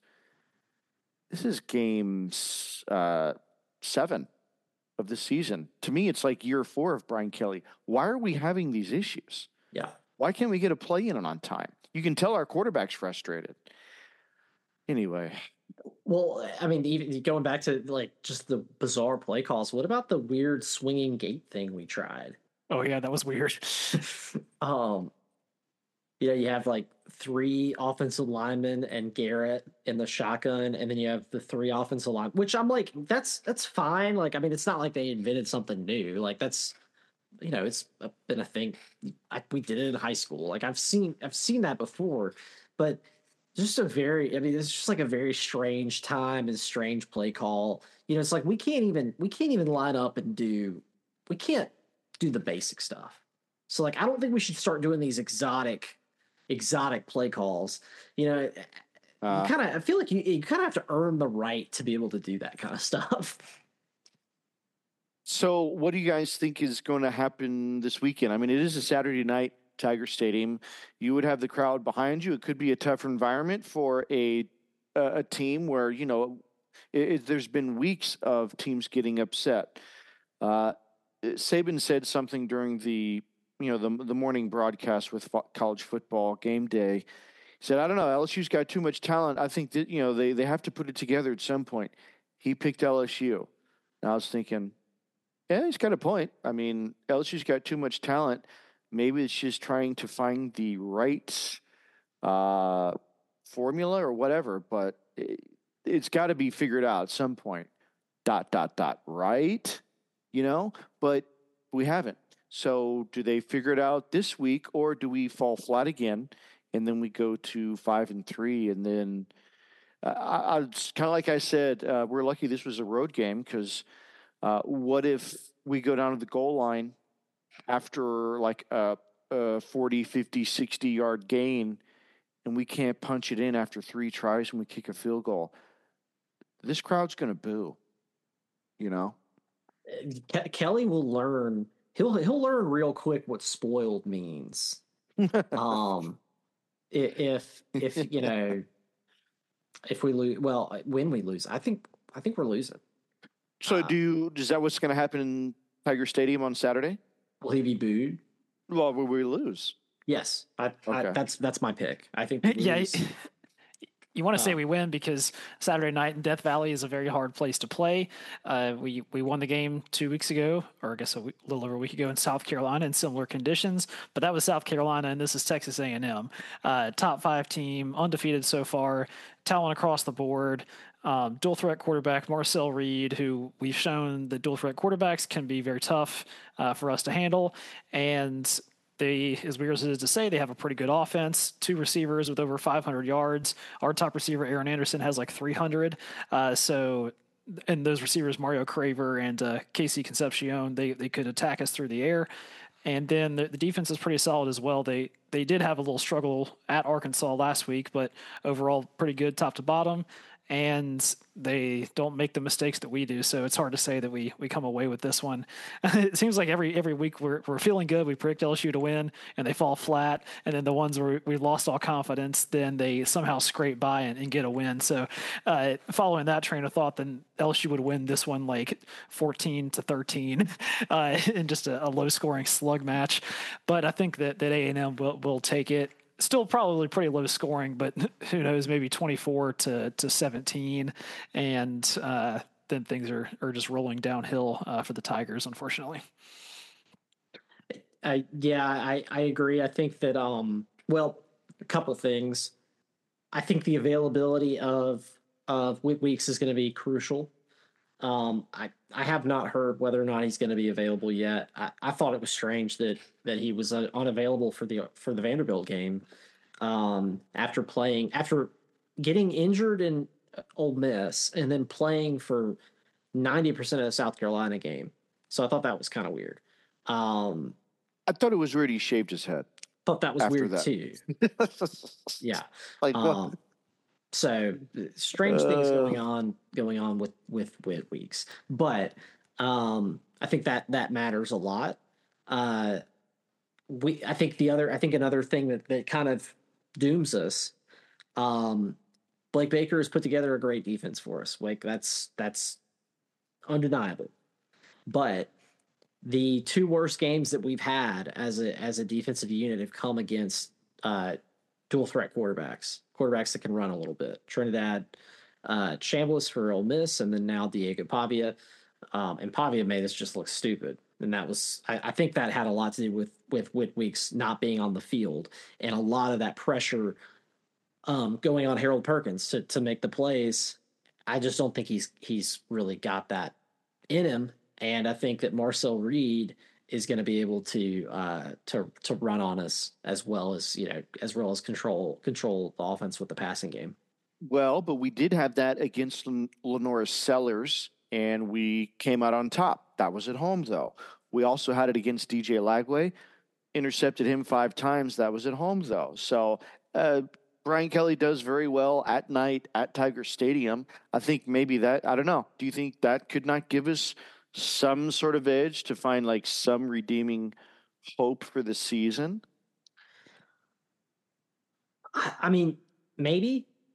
this is game uh, seven of the season. To me, it's like year four of Brian Kelly. Why are we having these issues? Yeah. Why can't we get a play in on time? You can tell our quarterback's frustrated. Anyway. Well, I mean, even going back to like just the bizarre play calls, what about the weird swinging gate thing we tried? Oh yeah, that was weird. um, you know, you have like three offensive linemen and Garrett in the shotgun, and then you have the three offensive line, which I'm like, that's that's fine. Like, I mean, it's not like they invented something new. Like that's, you know, it's been a thing. I, we did it in high school. Like I've seen I've seen that before, but just a very, I mean, it's just like a very strange time and strange play call. You know, it's like we can't even we can't even line up and do we can't do the basic stuff. So like I don't think we should start doing these exotic exotic play calls. You know, uh, you kind of I feel like you you kind of have to earn the right to be able to do that kind of stuff. So what do you guys think is going to happen this weekend? I mean, it is a Saturday night, Tiger Stadium. You would have the crowd behind you. It could be a tougher environment for a a, a team where, you know, it, it, there's been weeks of teams getting upset. Uh, Saban said something during the, you know, the the morning broadcast with fo- college football game day. He said, I don't know, L S U's got too much talent. I think that, you know, they, they have to put it together at some point. He picked L S U. And I was thinking, yeah, he's got a point. I mean, L S U's got too much talent. Maybe it's just trying to find the right uh, formula or whatever, but it, it's got to be figured out at some point. Dot, dot, dot, right? You know, but we haven't. So do they figure it out this week, or do we fall flat again and then we go to five and three and then uh, I, I kind of like I said, uh, we're lucky this was a road game because uh, what if we go down to the goal line after like a, a forty, fifty, sixty yard gain and we can't punch it in after three tries and we kick a field goal? This crowd's going to boo, you know? Ke- Kelly will learn. He'll he'll learn real quick what spoiled means. um, if if you know, if we lose, well, when we lose, I think I think we're losing. So, uh, do you? Is that what's going to happen in Tiger Stadium on Saturday? Will he be booed? Well, will we lose? Yes, I, okay. I, that's that's my pick. I think. Yeah. You want to say we win because Saturday night in Death Valley is a very hard place to play. Uh, we we won the game two weeks ago, or I guess a week, little over a week ago in South Carolina in similar conditions. But that was South Carolina, and this is Texas A and M. Uh, top five team, undefeated so far, talent across the board. Um, dual threat quarterback Marcel Reed, who we've shown that dual threat quarterbacks can be very tough uh, for us to handle, and they, as weird as it is to say, they have a pretty good offense. Two receivers with over five hundred yards. Our top receiver, Aaron Anderson, has like three hundred. Uh, so, and those receivers, Mario Craver and uh, Casey Concepcion, they they could attack us through the air. And then the, the defense is pretty solid as well. They they did have a little struggle at Arkansas last week, but overall pretty good top to bottom. And they don't make the mistakes that we do, so it's hard to say that we we come away with this one. It seems like every every week we're we're feeling good. We predict L S U to win, and they fall flat. And then the ones where we lost all confidence, then they somehow scrape by and, and get a win. So, uh, following that train of thought, then L S U would win this one like fourteen to thirteen, uh, in just a, a low scoring slug match. But I think that that A and M will will take it. Still probably pretty low scoring, but who knows, maybe twenty-four to seventeen. And uh, then things are, are just rolling downhill uh, for the Tigers, unfortunately. I, yeah, I, I agree. I think that, um, well, a couple things. I think the availability of, of Whit Weeks is going to be crucial. Um, I, I have not heard whether or not he's going to be available yet. I, I thought it was strange that, that he was uh, unavailable for the, for the Vanderbilt game. Um, after playing, after getting injured in Ole Miss and then playing for ninety percent of the South Carolina game. So I thought that was kind of weird. Um, I thought it was weird he shaved his head. Thought that was weird that. too. Yeah. Like what? Um, So strange uh, things going on going on with with Whit Weeks, but um, I think that that matters a lot. Uh, we I think the other I think another thing that, that kind of dooms us. Um, Blake Baker has put together a great defense for us. Like that's that's undeniable. But the two worst games that we've had as a as a defensive unit have come against uh, dual threat quarterbacks. Quarterbacks that can run a little bit. Trinidad uh, Chambliss for Ole Miss, and then now Diego Pavia. Um, and Pavia made us just look stupid. And that was, I, I think that had a lot to do with, with Whit Weeks not being on the field and a lot of that pressure um, going on Harold Perkins to, to make the plays. I just don't think he's, he's really got that in him. And I think that Marcel Reed is going to be able to uh, to to run on us as well as you know as well as control control the offense with the passing game. Well, but we did have that against Lenora Sellers, and we came out on top. That was at home, though. We also had it against D J Lagway, intercepted him five times. That was at home, though. So uh, Brian Kelly does very well at night at Tiger Stadium. I think maybe that I don't know. Do you think that could not give us some sort of edge to find like some redeeming hope for the season? I mean, maybe,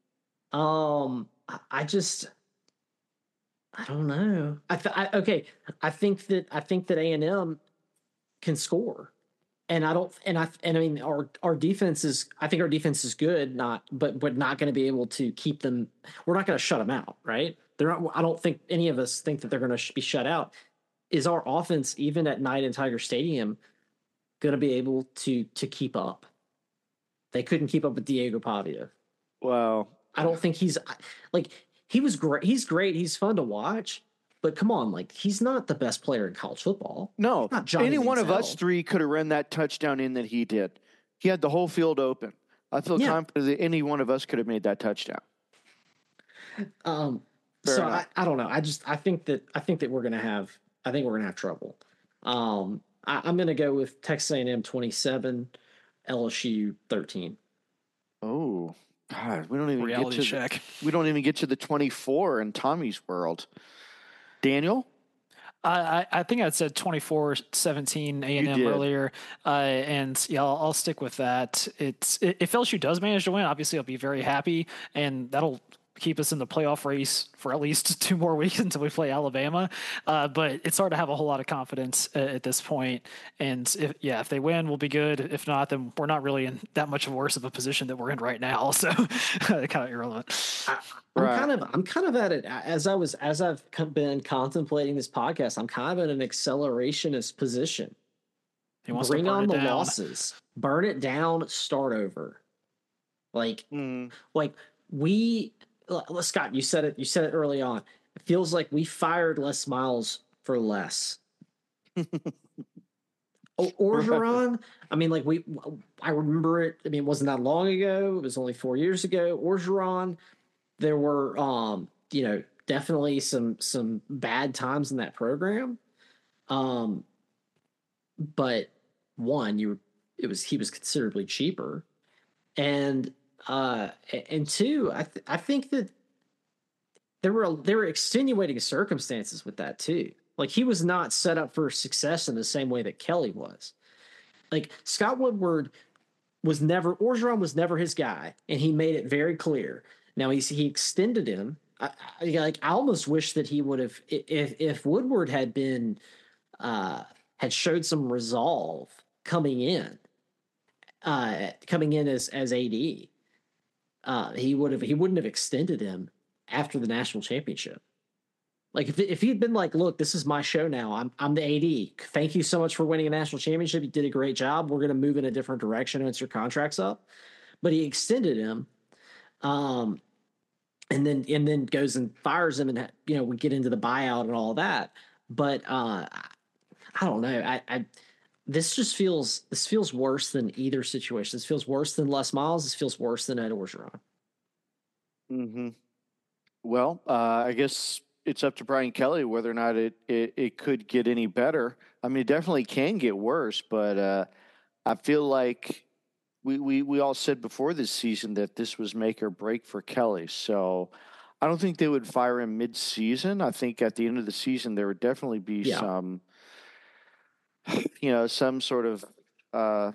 Um, I, I just, I don't know. I, th- I okay. I think that I think that A and M can score, and I don't. And I and I mean our our defense is. I think our defense is good. Not, but but not going to be able to keep them. We're not going to shut them out, right? They're not. I don't think any of us think that they're going to be shut out. Is our offense even at night in Tiger Stadium going to be able to to keep up? They couldn't keep up with Diego Pavia. Well, I don't think he's like he was great. He's great. He's fun to watch. But come on, like he's not the best player in college football. No, not Johnny any Manziel. one of us three could have run that touchdown in that he did. He had the whole field open. I feel yeah. confident that any one of us could have made that touchdown. Um, Fair so I, I don't know. I just I think that I think that we're gonna have I think we're gonna have trouble. Um, I, I'm gonna go with Texas A and M twenty-seven, L S U thirteen. Oh God, we don't even Reality get to check. The, we don't even get to the twenty-four in Tommy's world. Daniel? I, I think I said twenty-four seventeen A and M earlier, uh, and yeah, I'll, I'll stick with that. It's if L S U does manage to win, obviously I'll be very happy, and that'll keep us in the playoff race for at least two more weeks until we play Alabama. Uh, but it's hard to have a whole lot of confidence uh, at this point. And if, yeah, if they win, we'll be good. If not, then we're not really in that much worse of a position that we're in right now. So kind of irrelevant. I, I'm right. kind of, I'm kind of at it as I was, as I've been contemplating this podcast, I'm kind of in an accelerationist position. He wants Bring to on the down. losses, burn it down, start over. Like, mm. like we, Scott, you said it. You said it early on. It feels like we fired Les Miles for less. Orgeron. I mean, like we. I remember it. I mean, it wasn't that long ago. It was only four years ago. Orgeron. There were, um, you know, definitely some some bad times in that program. Um, but one, you were. It was he was considerably cheaper, and. Uh, and two, I th- I think that there were there were extenuating circumstances with that too. Like he was not set up for success in the same way that Kelly was. Like Scott Woodward was never Orgeron was never his guy, and he made it very clear. Now he he extended him. I, I, like I almost wish that he would have if if Woodward had been uh, had showed some resolve coming in, uh, coming in as as A D. Uh, he would have he wouldn't have extended him after the national championship. Like if if he'd been like, look, this is my show now. I'm I'm the A D. Thank you so much for winning a national championship. You did a great job. We're going to move in a different direction once your contract's up. But he extended him, um, and then and then goes and fires him, and you know we get into the buyout and all that. But uh, I don't know. I, I this just feels this feels worse than either situation. This feels worse than Les Miles. This feels worse than Ed Orgeron. Mm-hmm. Well, uh, I guess it's up to Brian Kelly whether or not it, it, it could get any better. I mean, it definitely can get worse, but uh, I feel like we, we, we all said before this season that this was make or break for Kelly. So I don't think they would fire him mid-season. I think at the end of the season there would definitely be yeah. some, you know, some sort of uh,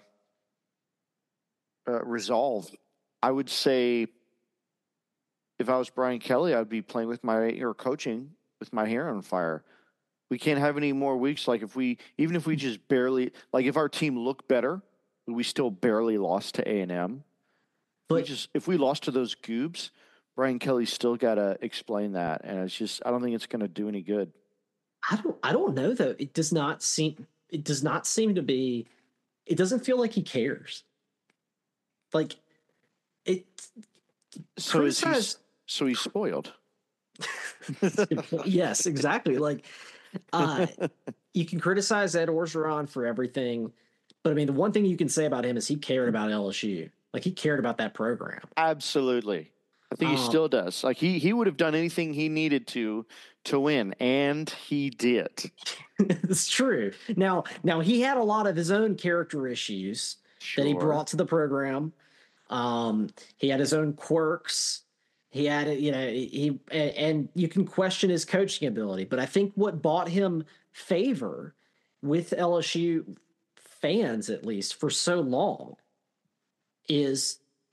uh, resolve. I would say if I was Brian Kelly, I'd be playing with my or coaching with my hair on fire. We can't have any more weeks. Like if we, even if we just barely, like if our team looked better, we still barely lost to A and M. But we just, if we lost to those goobs, Brian Kelly's still got to explain that, and it's just, I don't think it's going to do any good. I don't, I don't know though. It does not seem, it does not seem to be. It doesn't feel like he cares. Like it. So is he? So he's spoiled. Yes, exactly. Like, uh, you can criticize Ed Orgeron for everything, but I mean, the one thing you can say about him is he cared about L S U. Like, he cared about that program. Absolutely. I think um, he still does. Like, he he would have done anything he needed to to win, and he did. It's true. Now, now he had a lot of his own character issues sure. that he brought to the program. Um, he had his own quirks. He had, you know, he and you can question his coaching ability, but I think what bought him favor with L S U fans, at least for so long, is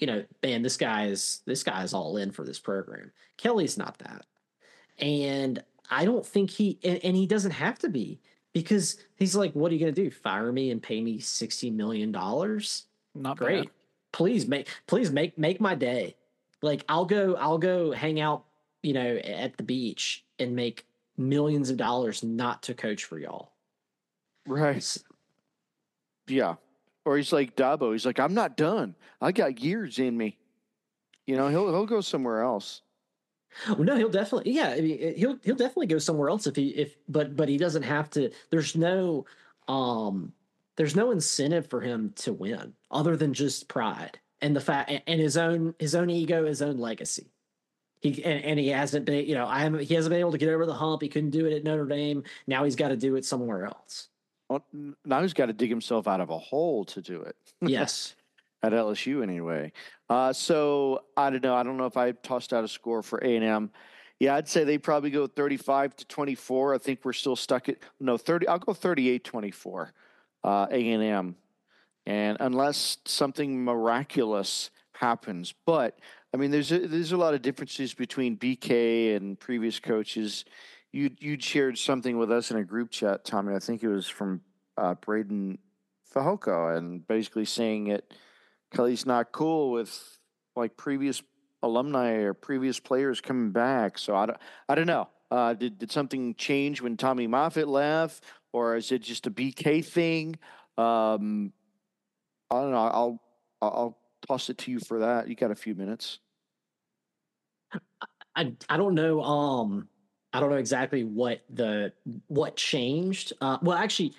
you know, man, this guy is this guy is all in for this program. Kelly's not that, and I don't think he and, and he doesn't have to be, because he's like, what are you going to do? Fire me and pay me sixty million dollars? Not great. Bad. Please make please make make my day. Like I'll go I'll go hang out, you know, at the beach and make millions of dollars not to coach for y'all. Right. It's, yeah. Or he's like Dabo. He's like, I'm not done. I got years in me. You know, he'll he'll go somewhere else. Well, no, he'll definitely, yeah. I mean, he'll he'll definitely go somewhere else if he if, but but he doesn't have to. There's no, um, there's no incentive for him to win other than just pride and the fact and his own his own ego, his own legacy. He and, and he hasn't been, you know, I haven't he hasn't been able to get over the hump. He couldn't do it at Notre Dame. Now he's got to do it somewhere else. Well, now he's got to dig himself out of a hole to do it. Yes. At L S U anyway. Uh, so I don't know. I don't know if I tossed out a score for A and M. Yeah, I'd say they probably go thirty-five to twenty-four. I think we're still stuck at no thirty. I'll go thirty-eight twenty-four. Uh, A and M, and unless something miraculous happens, but I mean, there's a, there's a lot of differences between B K and previous coaches. You you'd shared something with us in a group chat, Tommy. I think it was from uh, Braden Fehoko, and basically saying it. Kelly's not cool with like previous alumni or previous players coming back. So I don't, I don't know. Uh, did, did something change when Tommy Moffitt left, or is it just a B K thing? Um, I don't know. I'll, I'll toss it to you for that. You got a few minutes. I, I don't know. Um, I don't know exactly what the, what changed. Uh, well, actually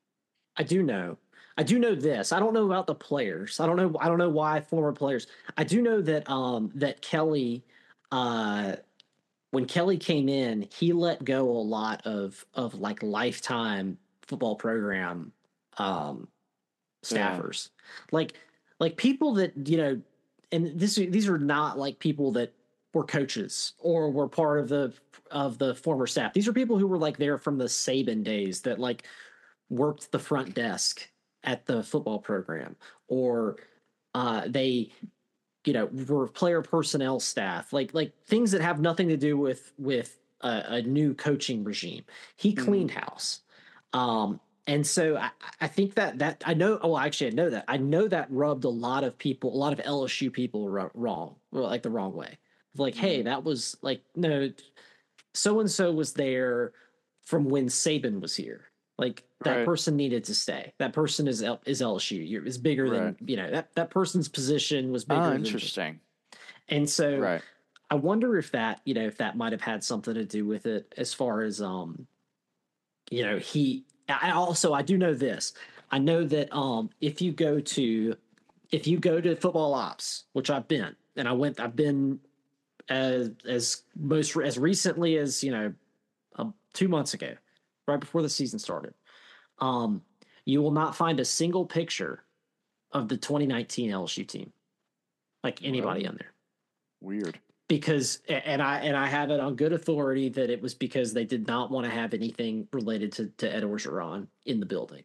I do know. I do know this. I don't know about the players. I don't know. I don't know why former players. I do know that um, that Kelly, uh, when Kelly came in, he let go a lot of of like lifetime football program um, staffers, yeah. like like people that you know, and this these are not like people that were coaches or were part of the of the former staff. These are people who were like there from the Saban days that like worked the front desk at the football program, or uh, they, you know, were player personnel staff, like like things that have nothing to do with with a, a new coaching regime. He cleaned mm. house, um, and so I, I think that that I know. Oh, actually, I know that I know that rubbed a lot of people, a lot of L S U people wrong, like the wrong way. Like, mm. hey, that was like no, so and so was there from when Saban was here. Like that right. person needed to stay. That person is is L S U. You're, is bigger right. than you know. That that person's position was bigger. Oh, than interesting. And so, right. I wonder if that you know if that might have had something to do with it. As far as um, you know, he. I also I do know this. I know that um, if you go to if you go to football ops, which I've been, and I went, I've been as as most as recently as you know, um, two months ago. Right before the season started, um, you will not find a single picture of the twenty nineteen L S U team, like anybody well, on there. Weird. Because and I and I have it on good authority that it was because they did not want to have anything related to to Ed Orgeron in the building.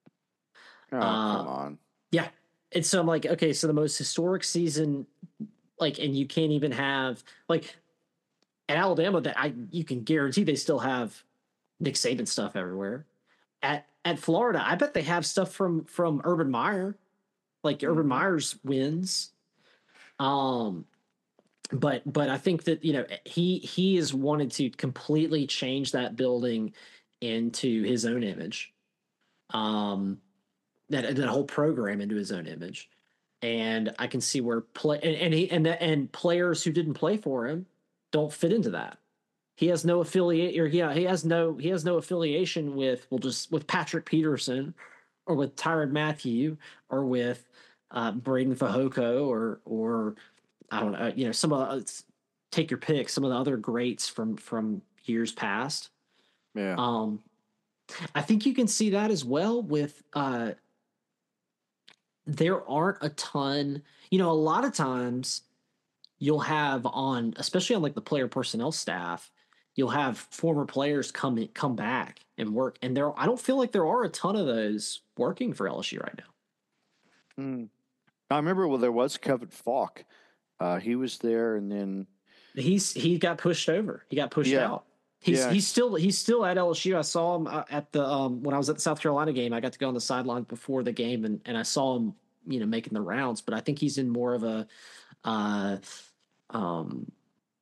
Oh, uh, come on. Yeah, and so I'm like, okay, so the most historic season, like, and you can't even have like at Alabama that I you can guarantee they still have Nick Saban stuff everywhere. At at Florida, I bet they have stuff from from Urban Meyer, like mm-hmm. Urban Meyer's wins. Um, but but I think that you know he he has wanted to completely change that building into his own image, um, that that whole program into his own image, and I can see where play and, and he and the, and players who didn't play for him don't fit into that. He has no affiliate, or yeah, he has no he has no affiliation with well, just with Patrick Peterson, or with Tyrann Mathieu, or with uh, Braden Fehoko, or or I don't know, you know, some of the, take your pick, some of the other greats from from years past. Yeah, um, I think you can see that as well with. Uh, there aren't a ton, you know, a lot of times you'll have on, especially on like the player personnel staff. You'll have former players come in, come back and work, and there I don't feel like there are a ton of those working for L S U right now. Mm. I remember well, there was Kevin Falk. Uh, he was there, and then he's he got pushed over. He got pushed yeah. out. He's yeah. he's still he's still at L S U. I saw him at the um, when I was at the South Carolina game. I got to go on the sideline before the game, and, and I saw him, you know, making the rounds. But I think he's in more of a, uh, um,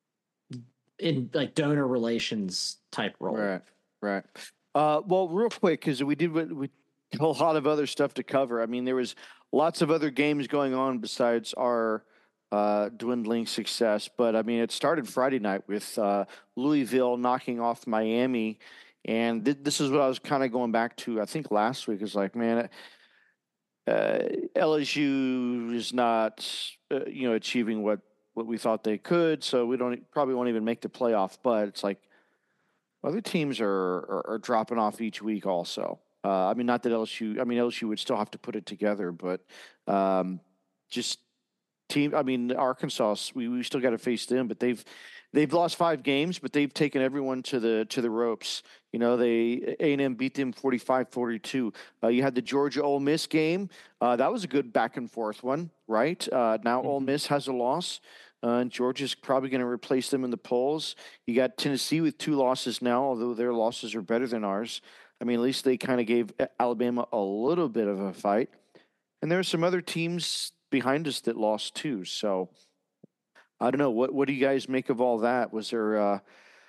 in like donor relations type role. Right, right. Uh, well, real quick, because we did we a lot of other stuff to cover. I mean, there was lots of other games going on besides our uh, dwindling success. But I mean, it started Friday night with uh, Louisville knocking off Miami, and th- this is what I was kind of going back to. I think last week is like, man, uh, L S U is not, uh, you know, achieving what what we thought they could, so we don't probably won't even make the playoff. But it's like other teams are are, are dropping off each week. Also, uh, I mean, not that L S U. I mean, L S U would still have to put it together, but um, just. Team, I mean, Arkansas. We, we still got to face them, but they've they've lost five games, but they've taken everyone to the to the ropes. You know, they A and M beat them forty-five forty-two. Uh, you had the Georgia Ole Miss game. Uh, that was a good back and forth one, right? Uh, now mm-hmm. Ole Miss has a loss, uh, and Georgia's probably going to replace them in the polls. You got Tennessee with two losses now, although their losses are better than ours. I mean, at least they kind of gave Alabama a little bit of a fight. And there are some other teams behind us that lost too. So I don't know. What what do you guys make of all that? Was there uh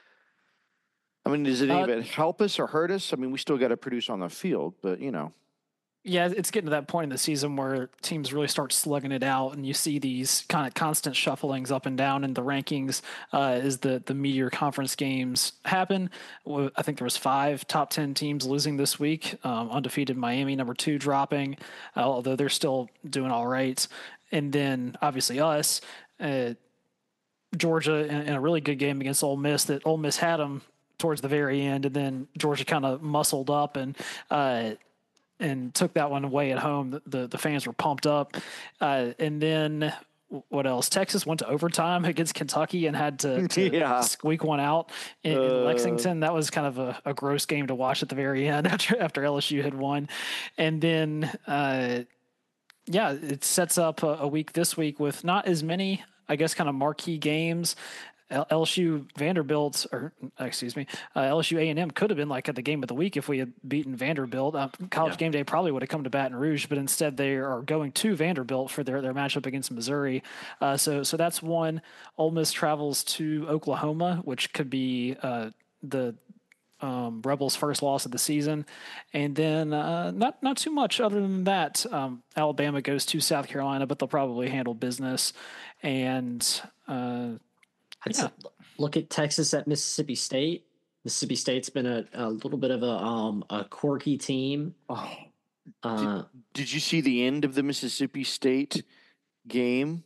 I mean, does it uh, even help us or hurt us? I mean, we still got to produce on the field, but you know. Yeah, it's getting to that point in the season where teams really start slugging it out, and you see these kind of constant shufflings up and down in the rankings uh, as the the meteor conference games happen. I think there was five top ten teams losing this week. Um, undefeated Miami, number two, dropping, uh, although they're still doing all right. And then obviously us, uh, Georgia, in, in a really good game against Ole Miss. That Ole Miss had them towards the very end, and then Georgia kind of muscled up and. Uh, and took that one away at home. The the, the fans were pumped up. Uh, and then what else? Texas went to overtime against Kentucky and had to, to yeah. squeak one out in, uh, in Lexington. That was kind of a, a gross game to watch at the very end after, after L S U had won. And then, uh, yeah, it sets up a, a week this week with not as many, I guess, kind of marquee games. L S U Vanderbilt, or excuse me, uh, L S U A and M could have been like at the game of the week if we had beaten Vanderbilt. Uh, College yeah. Game Day probably would have come to Baton Rouge, but instead they are going to Vanderbilt for their, their matchup against Missouri. Uh, so so that's one. Ole Miss travels to Oklahoma, which could be uh, the um, Rebels' first loss of the season, and then uh, not not too much other than that. Um, Alabama goes to South Carolina, but they'll probably handle business, and. Uh, Yeah. Look at Texas at Mississippi State. Mississippi State's been a, a little bit of a um a quirky team. Oh, uh, did, did you see the end of the Mississippi State game?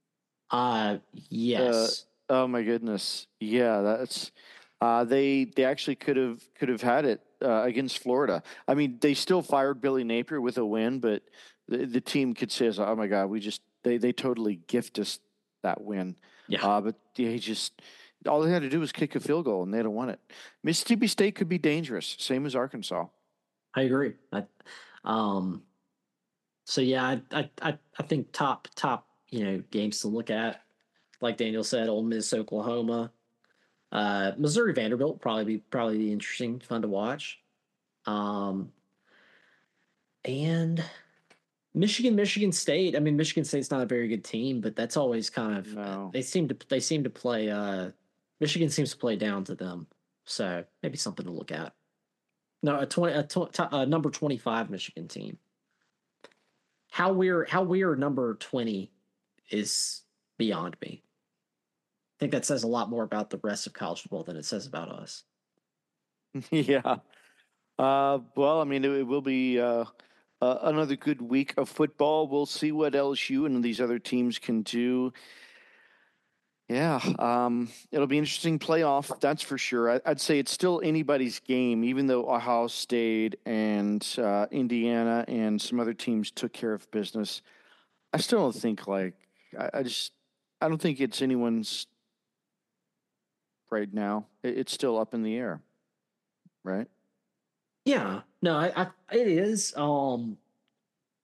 Uh yes. Uh, oh my goodness, yeah, that's uh, they they actually could have could have had it uh, against Florida. I mean, they still fired Billy Napier with a win, but the, the team could say, "Oh my God, we just they they totally gift us that win." Yeah, uh, but yeah, he just all they had to do was kick a field goal, and they'd have won it. Mississippi State could be dangerous, same as Arkansas. I agree. I, um, so yeah, I, I I think top top you know games to look at, like Daniel said, Ole Miss, Oklahoma, uh, Missouri, Vanderbilt probably be probably be interesting, fun to watch, um, and. Michigan, Michigan State. I mean, Michigan State's not a very good team, but that's always kind of no. they seem to they seem to play. Uh, Michigan seems to play down to them, so maybe something to look at. No, a twenty, a, tw- a number twenty-five Michigan team. How we're how we're number twenty is beyond me. I think that says a lot more about the rest of college football than it says about us. Yeah. Uh, well, I mean, it, it will be. Uh... Uh, another good week of football. We'll see what L S U and these other teams can do. Yeah, um, it'll be an interesting playoff, that's for sure. I, I'd say it's still anybody's game, even though Ohio State and uh, Indiana and some other teams took care of business. I still don't think, like, I, I just, I don't think it's anyone's right now. It, it's still up in the air, right? Yeah, no, I, I it is. Um,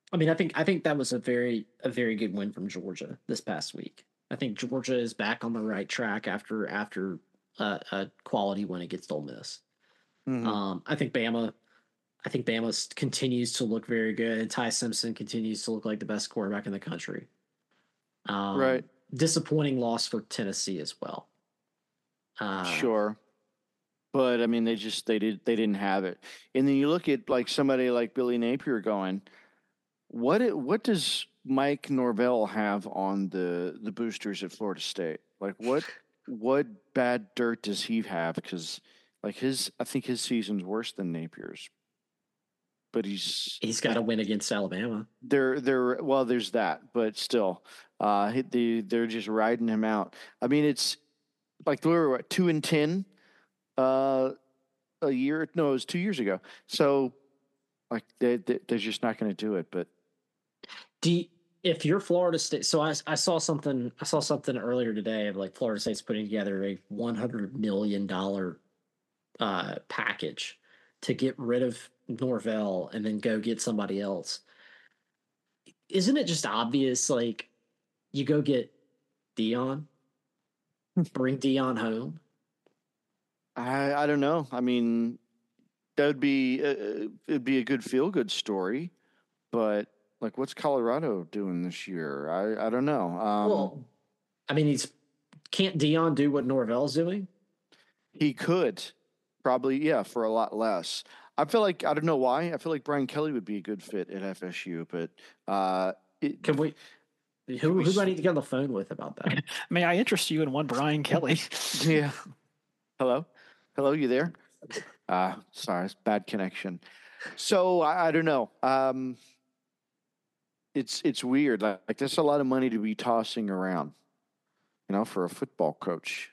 I mean, I think I think that was a very a very good win from Georgia this past week. I think Georgia is back on the right track after after uh, a quality win against Ole Miss. Mm-hmm. Um, I think Bama, I think Bama continues to look very good, and Ty Simpson continues to look like the best quarterback in the country. Um, right. Disappointing loss for Tennessee as well. Uh, sure. But I mean, they just they did they didn't have it. And then you look at like somebody like Billy Napier going, what it, what does Mike Norvell have on the the boosters at Florida State? Like what what bad dirt does he have? Because like his I think his season's worse than Napier's. But he's he's got to win against Alabama. They're they're well, there's that, but still, uh, they they're just riding him out. I mean, it's like we were what, two and ten. Uh, a year? No, it was two years ago. So, like, they, they they're just not going to do it. But do you, if you're Florida State, so I I saw something I saw something earlier today of like Florida State's putting together a one hundred million dollar uh, package to get rid of Norvell and then go get somebody else. Isn't it just obvious? Like, you go get Deion, bring Deion home. I I don't know. I mean, that would be uh, it'd be a good feel good story, but like, what's Colorado doing this year? I I don't know. Um, well, I mean, he's can't Deion do what Norvell's doing? He could probably, yeah, for a lot less. I feel like I don't know why. I feel like Brian Kelly would be a good fit at F S U, but uh, it, can we? Who, can we, who do I need to get on the phone with about that? May I interest you in one Brian Kelly? Yeah. Hello. Hello, you there? Uh, sorry, it's bad connection. So I, I don't know. Um, it's it's weird. Like, like there's a lot of money to be tossing around, you know, for a football coach.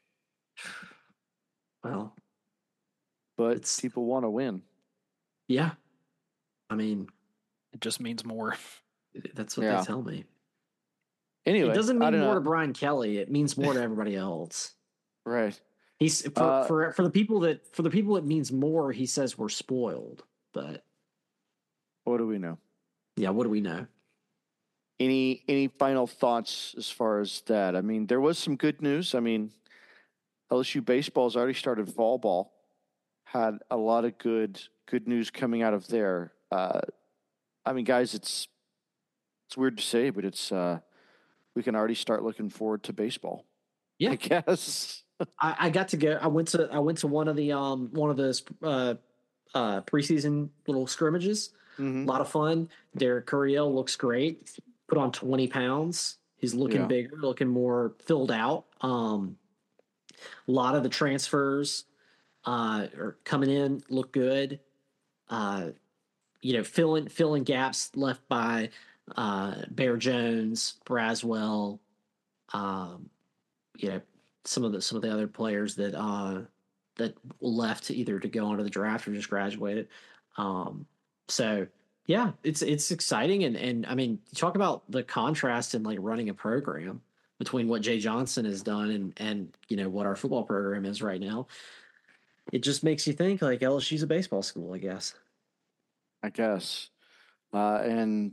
Well, but people want to win. Yeah, I mean, it just means more. That's what yeah. they tell me. Anyway, it doesn't mean more know. to Brian Kelly. It means more to everybody else. Right. He's for, uh, for for the people that for the people it means more. He says we're spoiled, but what do we know? Yeah, what do we know? Any any final thoughts as far as that? I mean, there was some good news. I mean, L S U baseball's already started fall ball. Had a lot of good good news coming out of there. Uh, I mean, guys, it's it's weird to say, but it's uh, we can already start looking forward to baseball. Yeah, I guess. I, I got to go. I went to I went to one of the um one of those uh, uh, preseason little scrimmages. Mm-hmm. A lot of fun. Derek Curiel looks great. Put on twenty pounds. He's looking yeah. bigger, looking more filled out. Um, a lot of the transfers uh, are coming in, look good. Uh, you know, filling filling gaps left by uh, Bear Jones, Braswell. Um, you know, some of the some of the other players that uh, that left either to go onto the draft or just graduated. Um, so. Yeah, it's it's exciting, and, and I mean, talk about the contrast in like running a program between what Jay Johnson has done and and you know what our football program is right now. It just makes you think like L S U's a baseball school, I guess. I guess, uh, and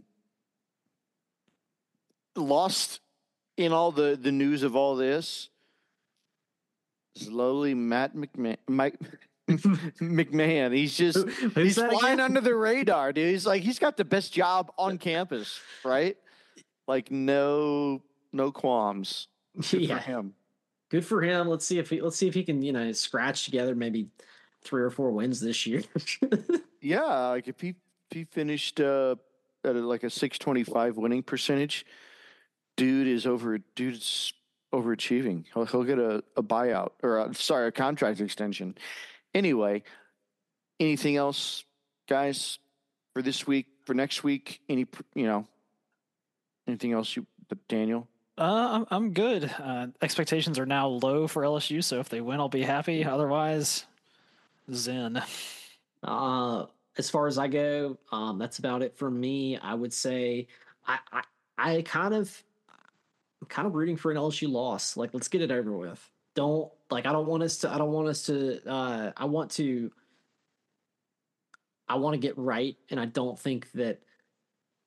lost in all the, the news of all this. Slowly, Matt McMahon, Mike. McMahon, he's just Who, he's flying again? under the radar, dude. He's like he's got the best job on campus, right? Like no no qualms. Good yeah. for him. Good for him. Let's see if he let's see if he can, you know, scratch together maybe three or four wins this year. Yeah, like if he if he finished uh, at a, like a six twenty-five winning percentage, dude is over dude's overachieving. He'll he'll get a, a buyout or a, sorry, a contract extension. Anyway, anything else, guys, for this week, for next week? Any, you know, anything else you, but Daniel? Uh, I'm I'm good. Uh, expectations are now low for L S U, so if they win, I'll be happy. Otherwise, zen. Uh, as far as I go, um, that's about it for me. I would say I I, I kind of I'm kind of rooting for an L S U loss. Like, let's get it over with. Don't like I don't want us to I don't want us to uh I want to I want to get right, and I don't think that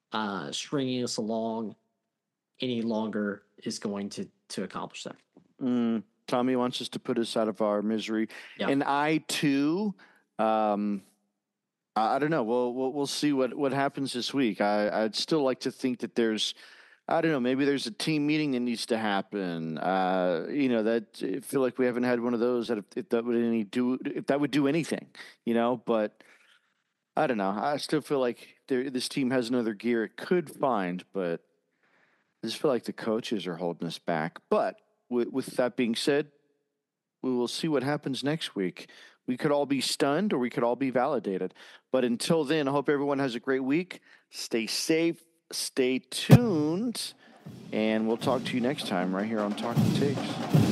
uh, stringing us along any longer is going to to accomplish that. Mm, Tommy wants us to put us out of our misery, yep. and I too. Um, I, I don't know. We'll, we'll we'll see what what happens this week. I I'd still like to think that there's. I don't know. Maybe there's a team meeting that needs to happen. Uh, you know, that I feel like we haven't had one of those. That if, if that would any do, if that would do anything, you know. But I don't know. I still feel like there, this team has another gear it could find, but I just feel like the coaches are holding us back. But with, with that being said, we will see what happens next week. We could all be stunned, or we could all be validated. But until then, I hope everyone has a great week. Stay safe. Stay tuned, and we'll talk to you next time right here on Talking Takes.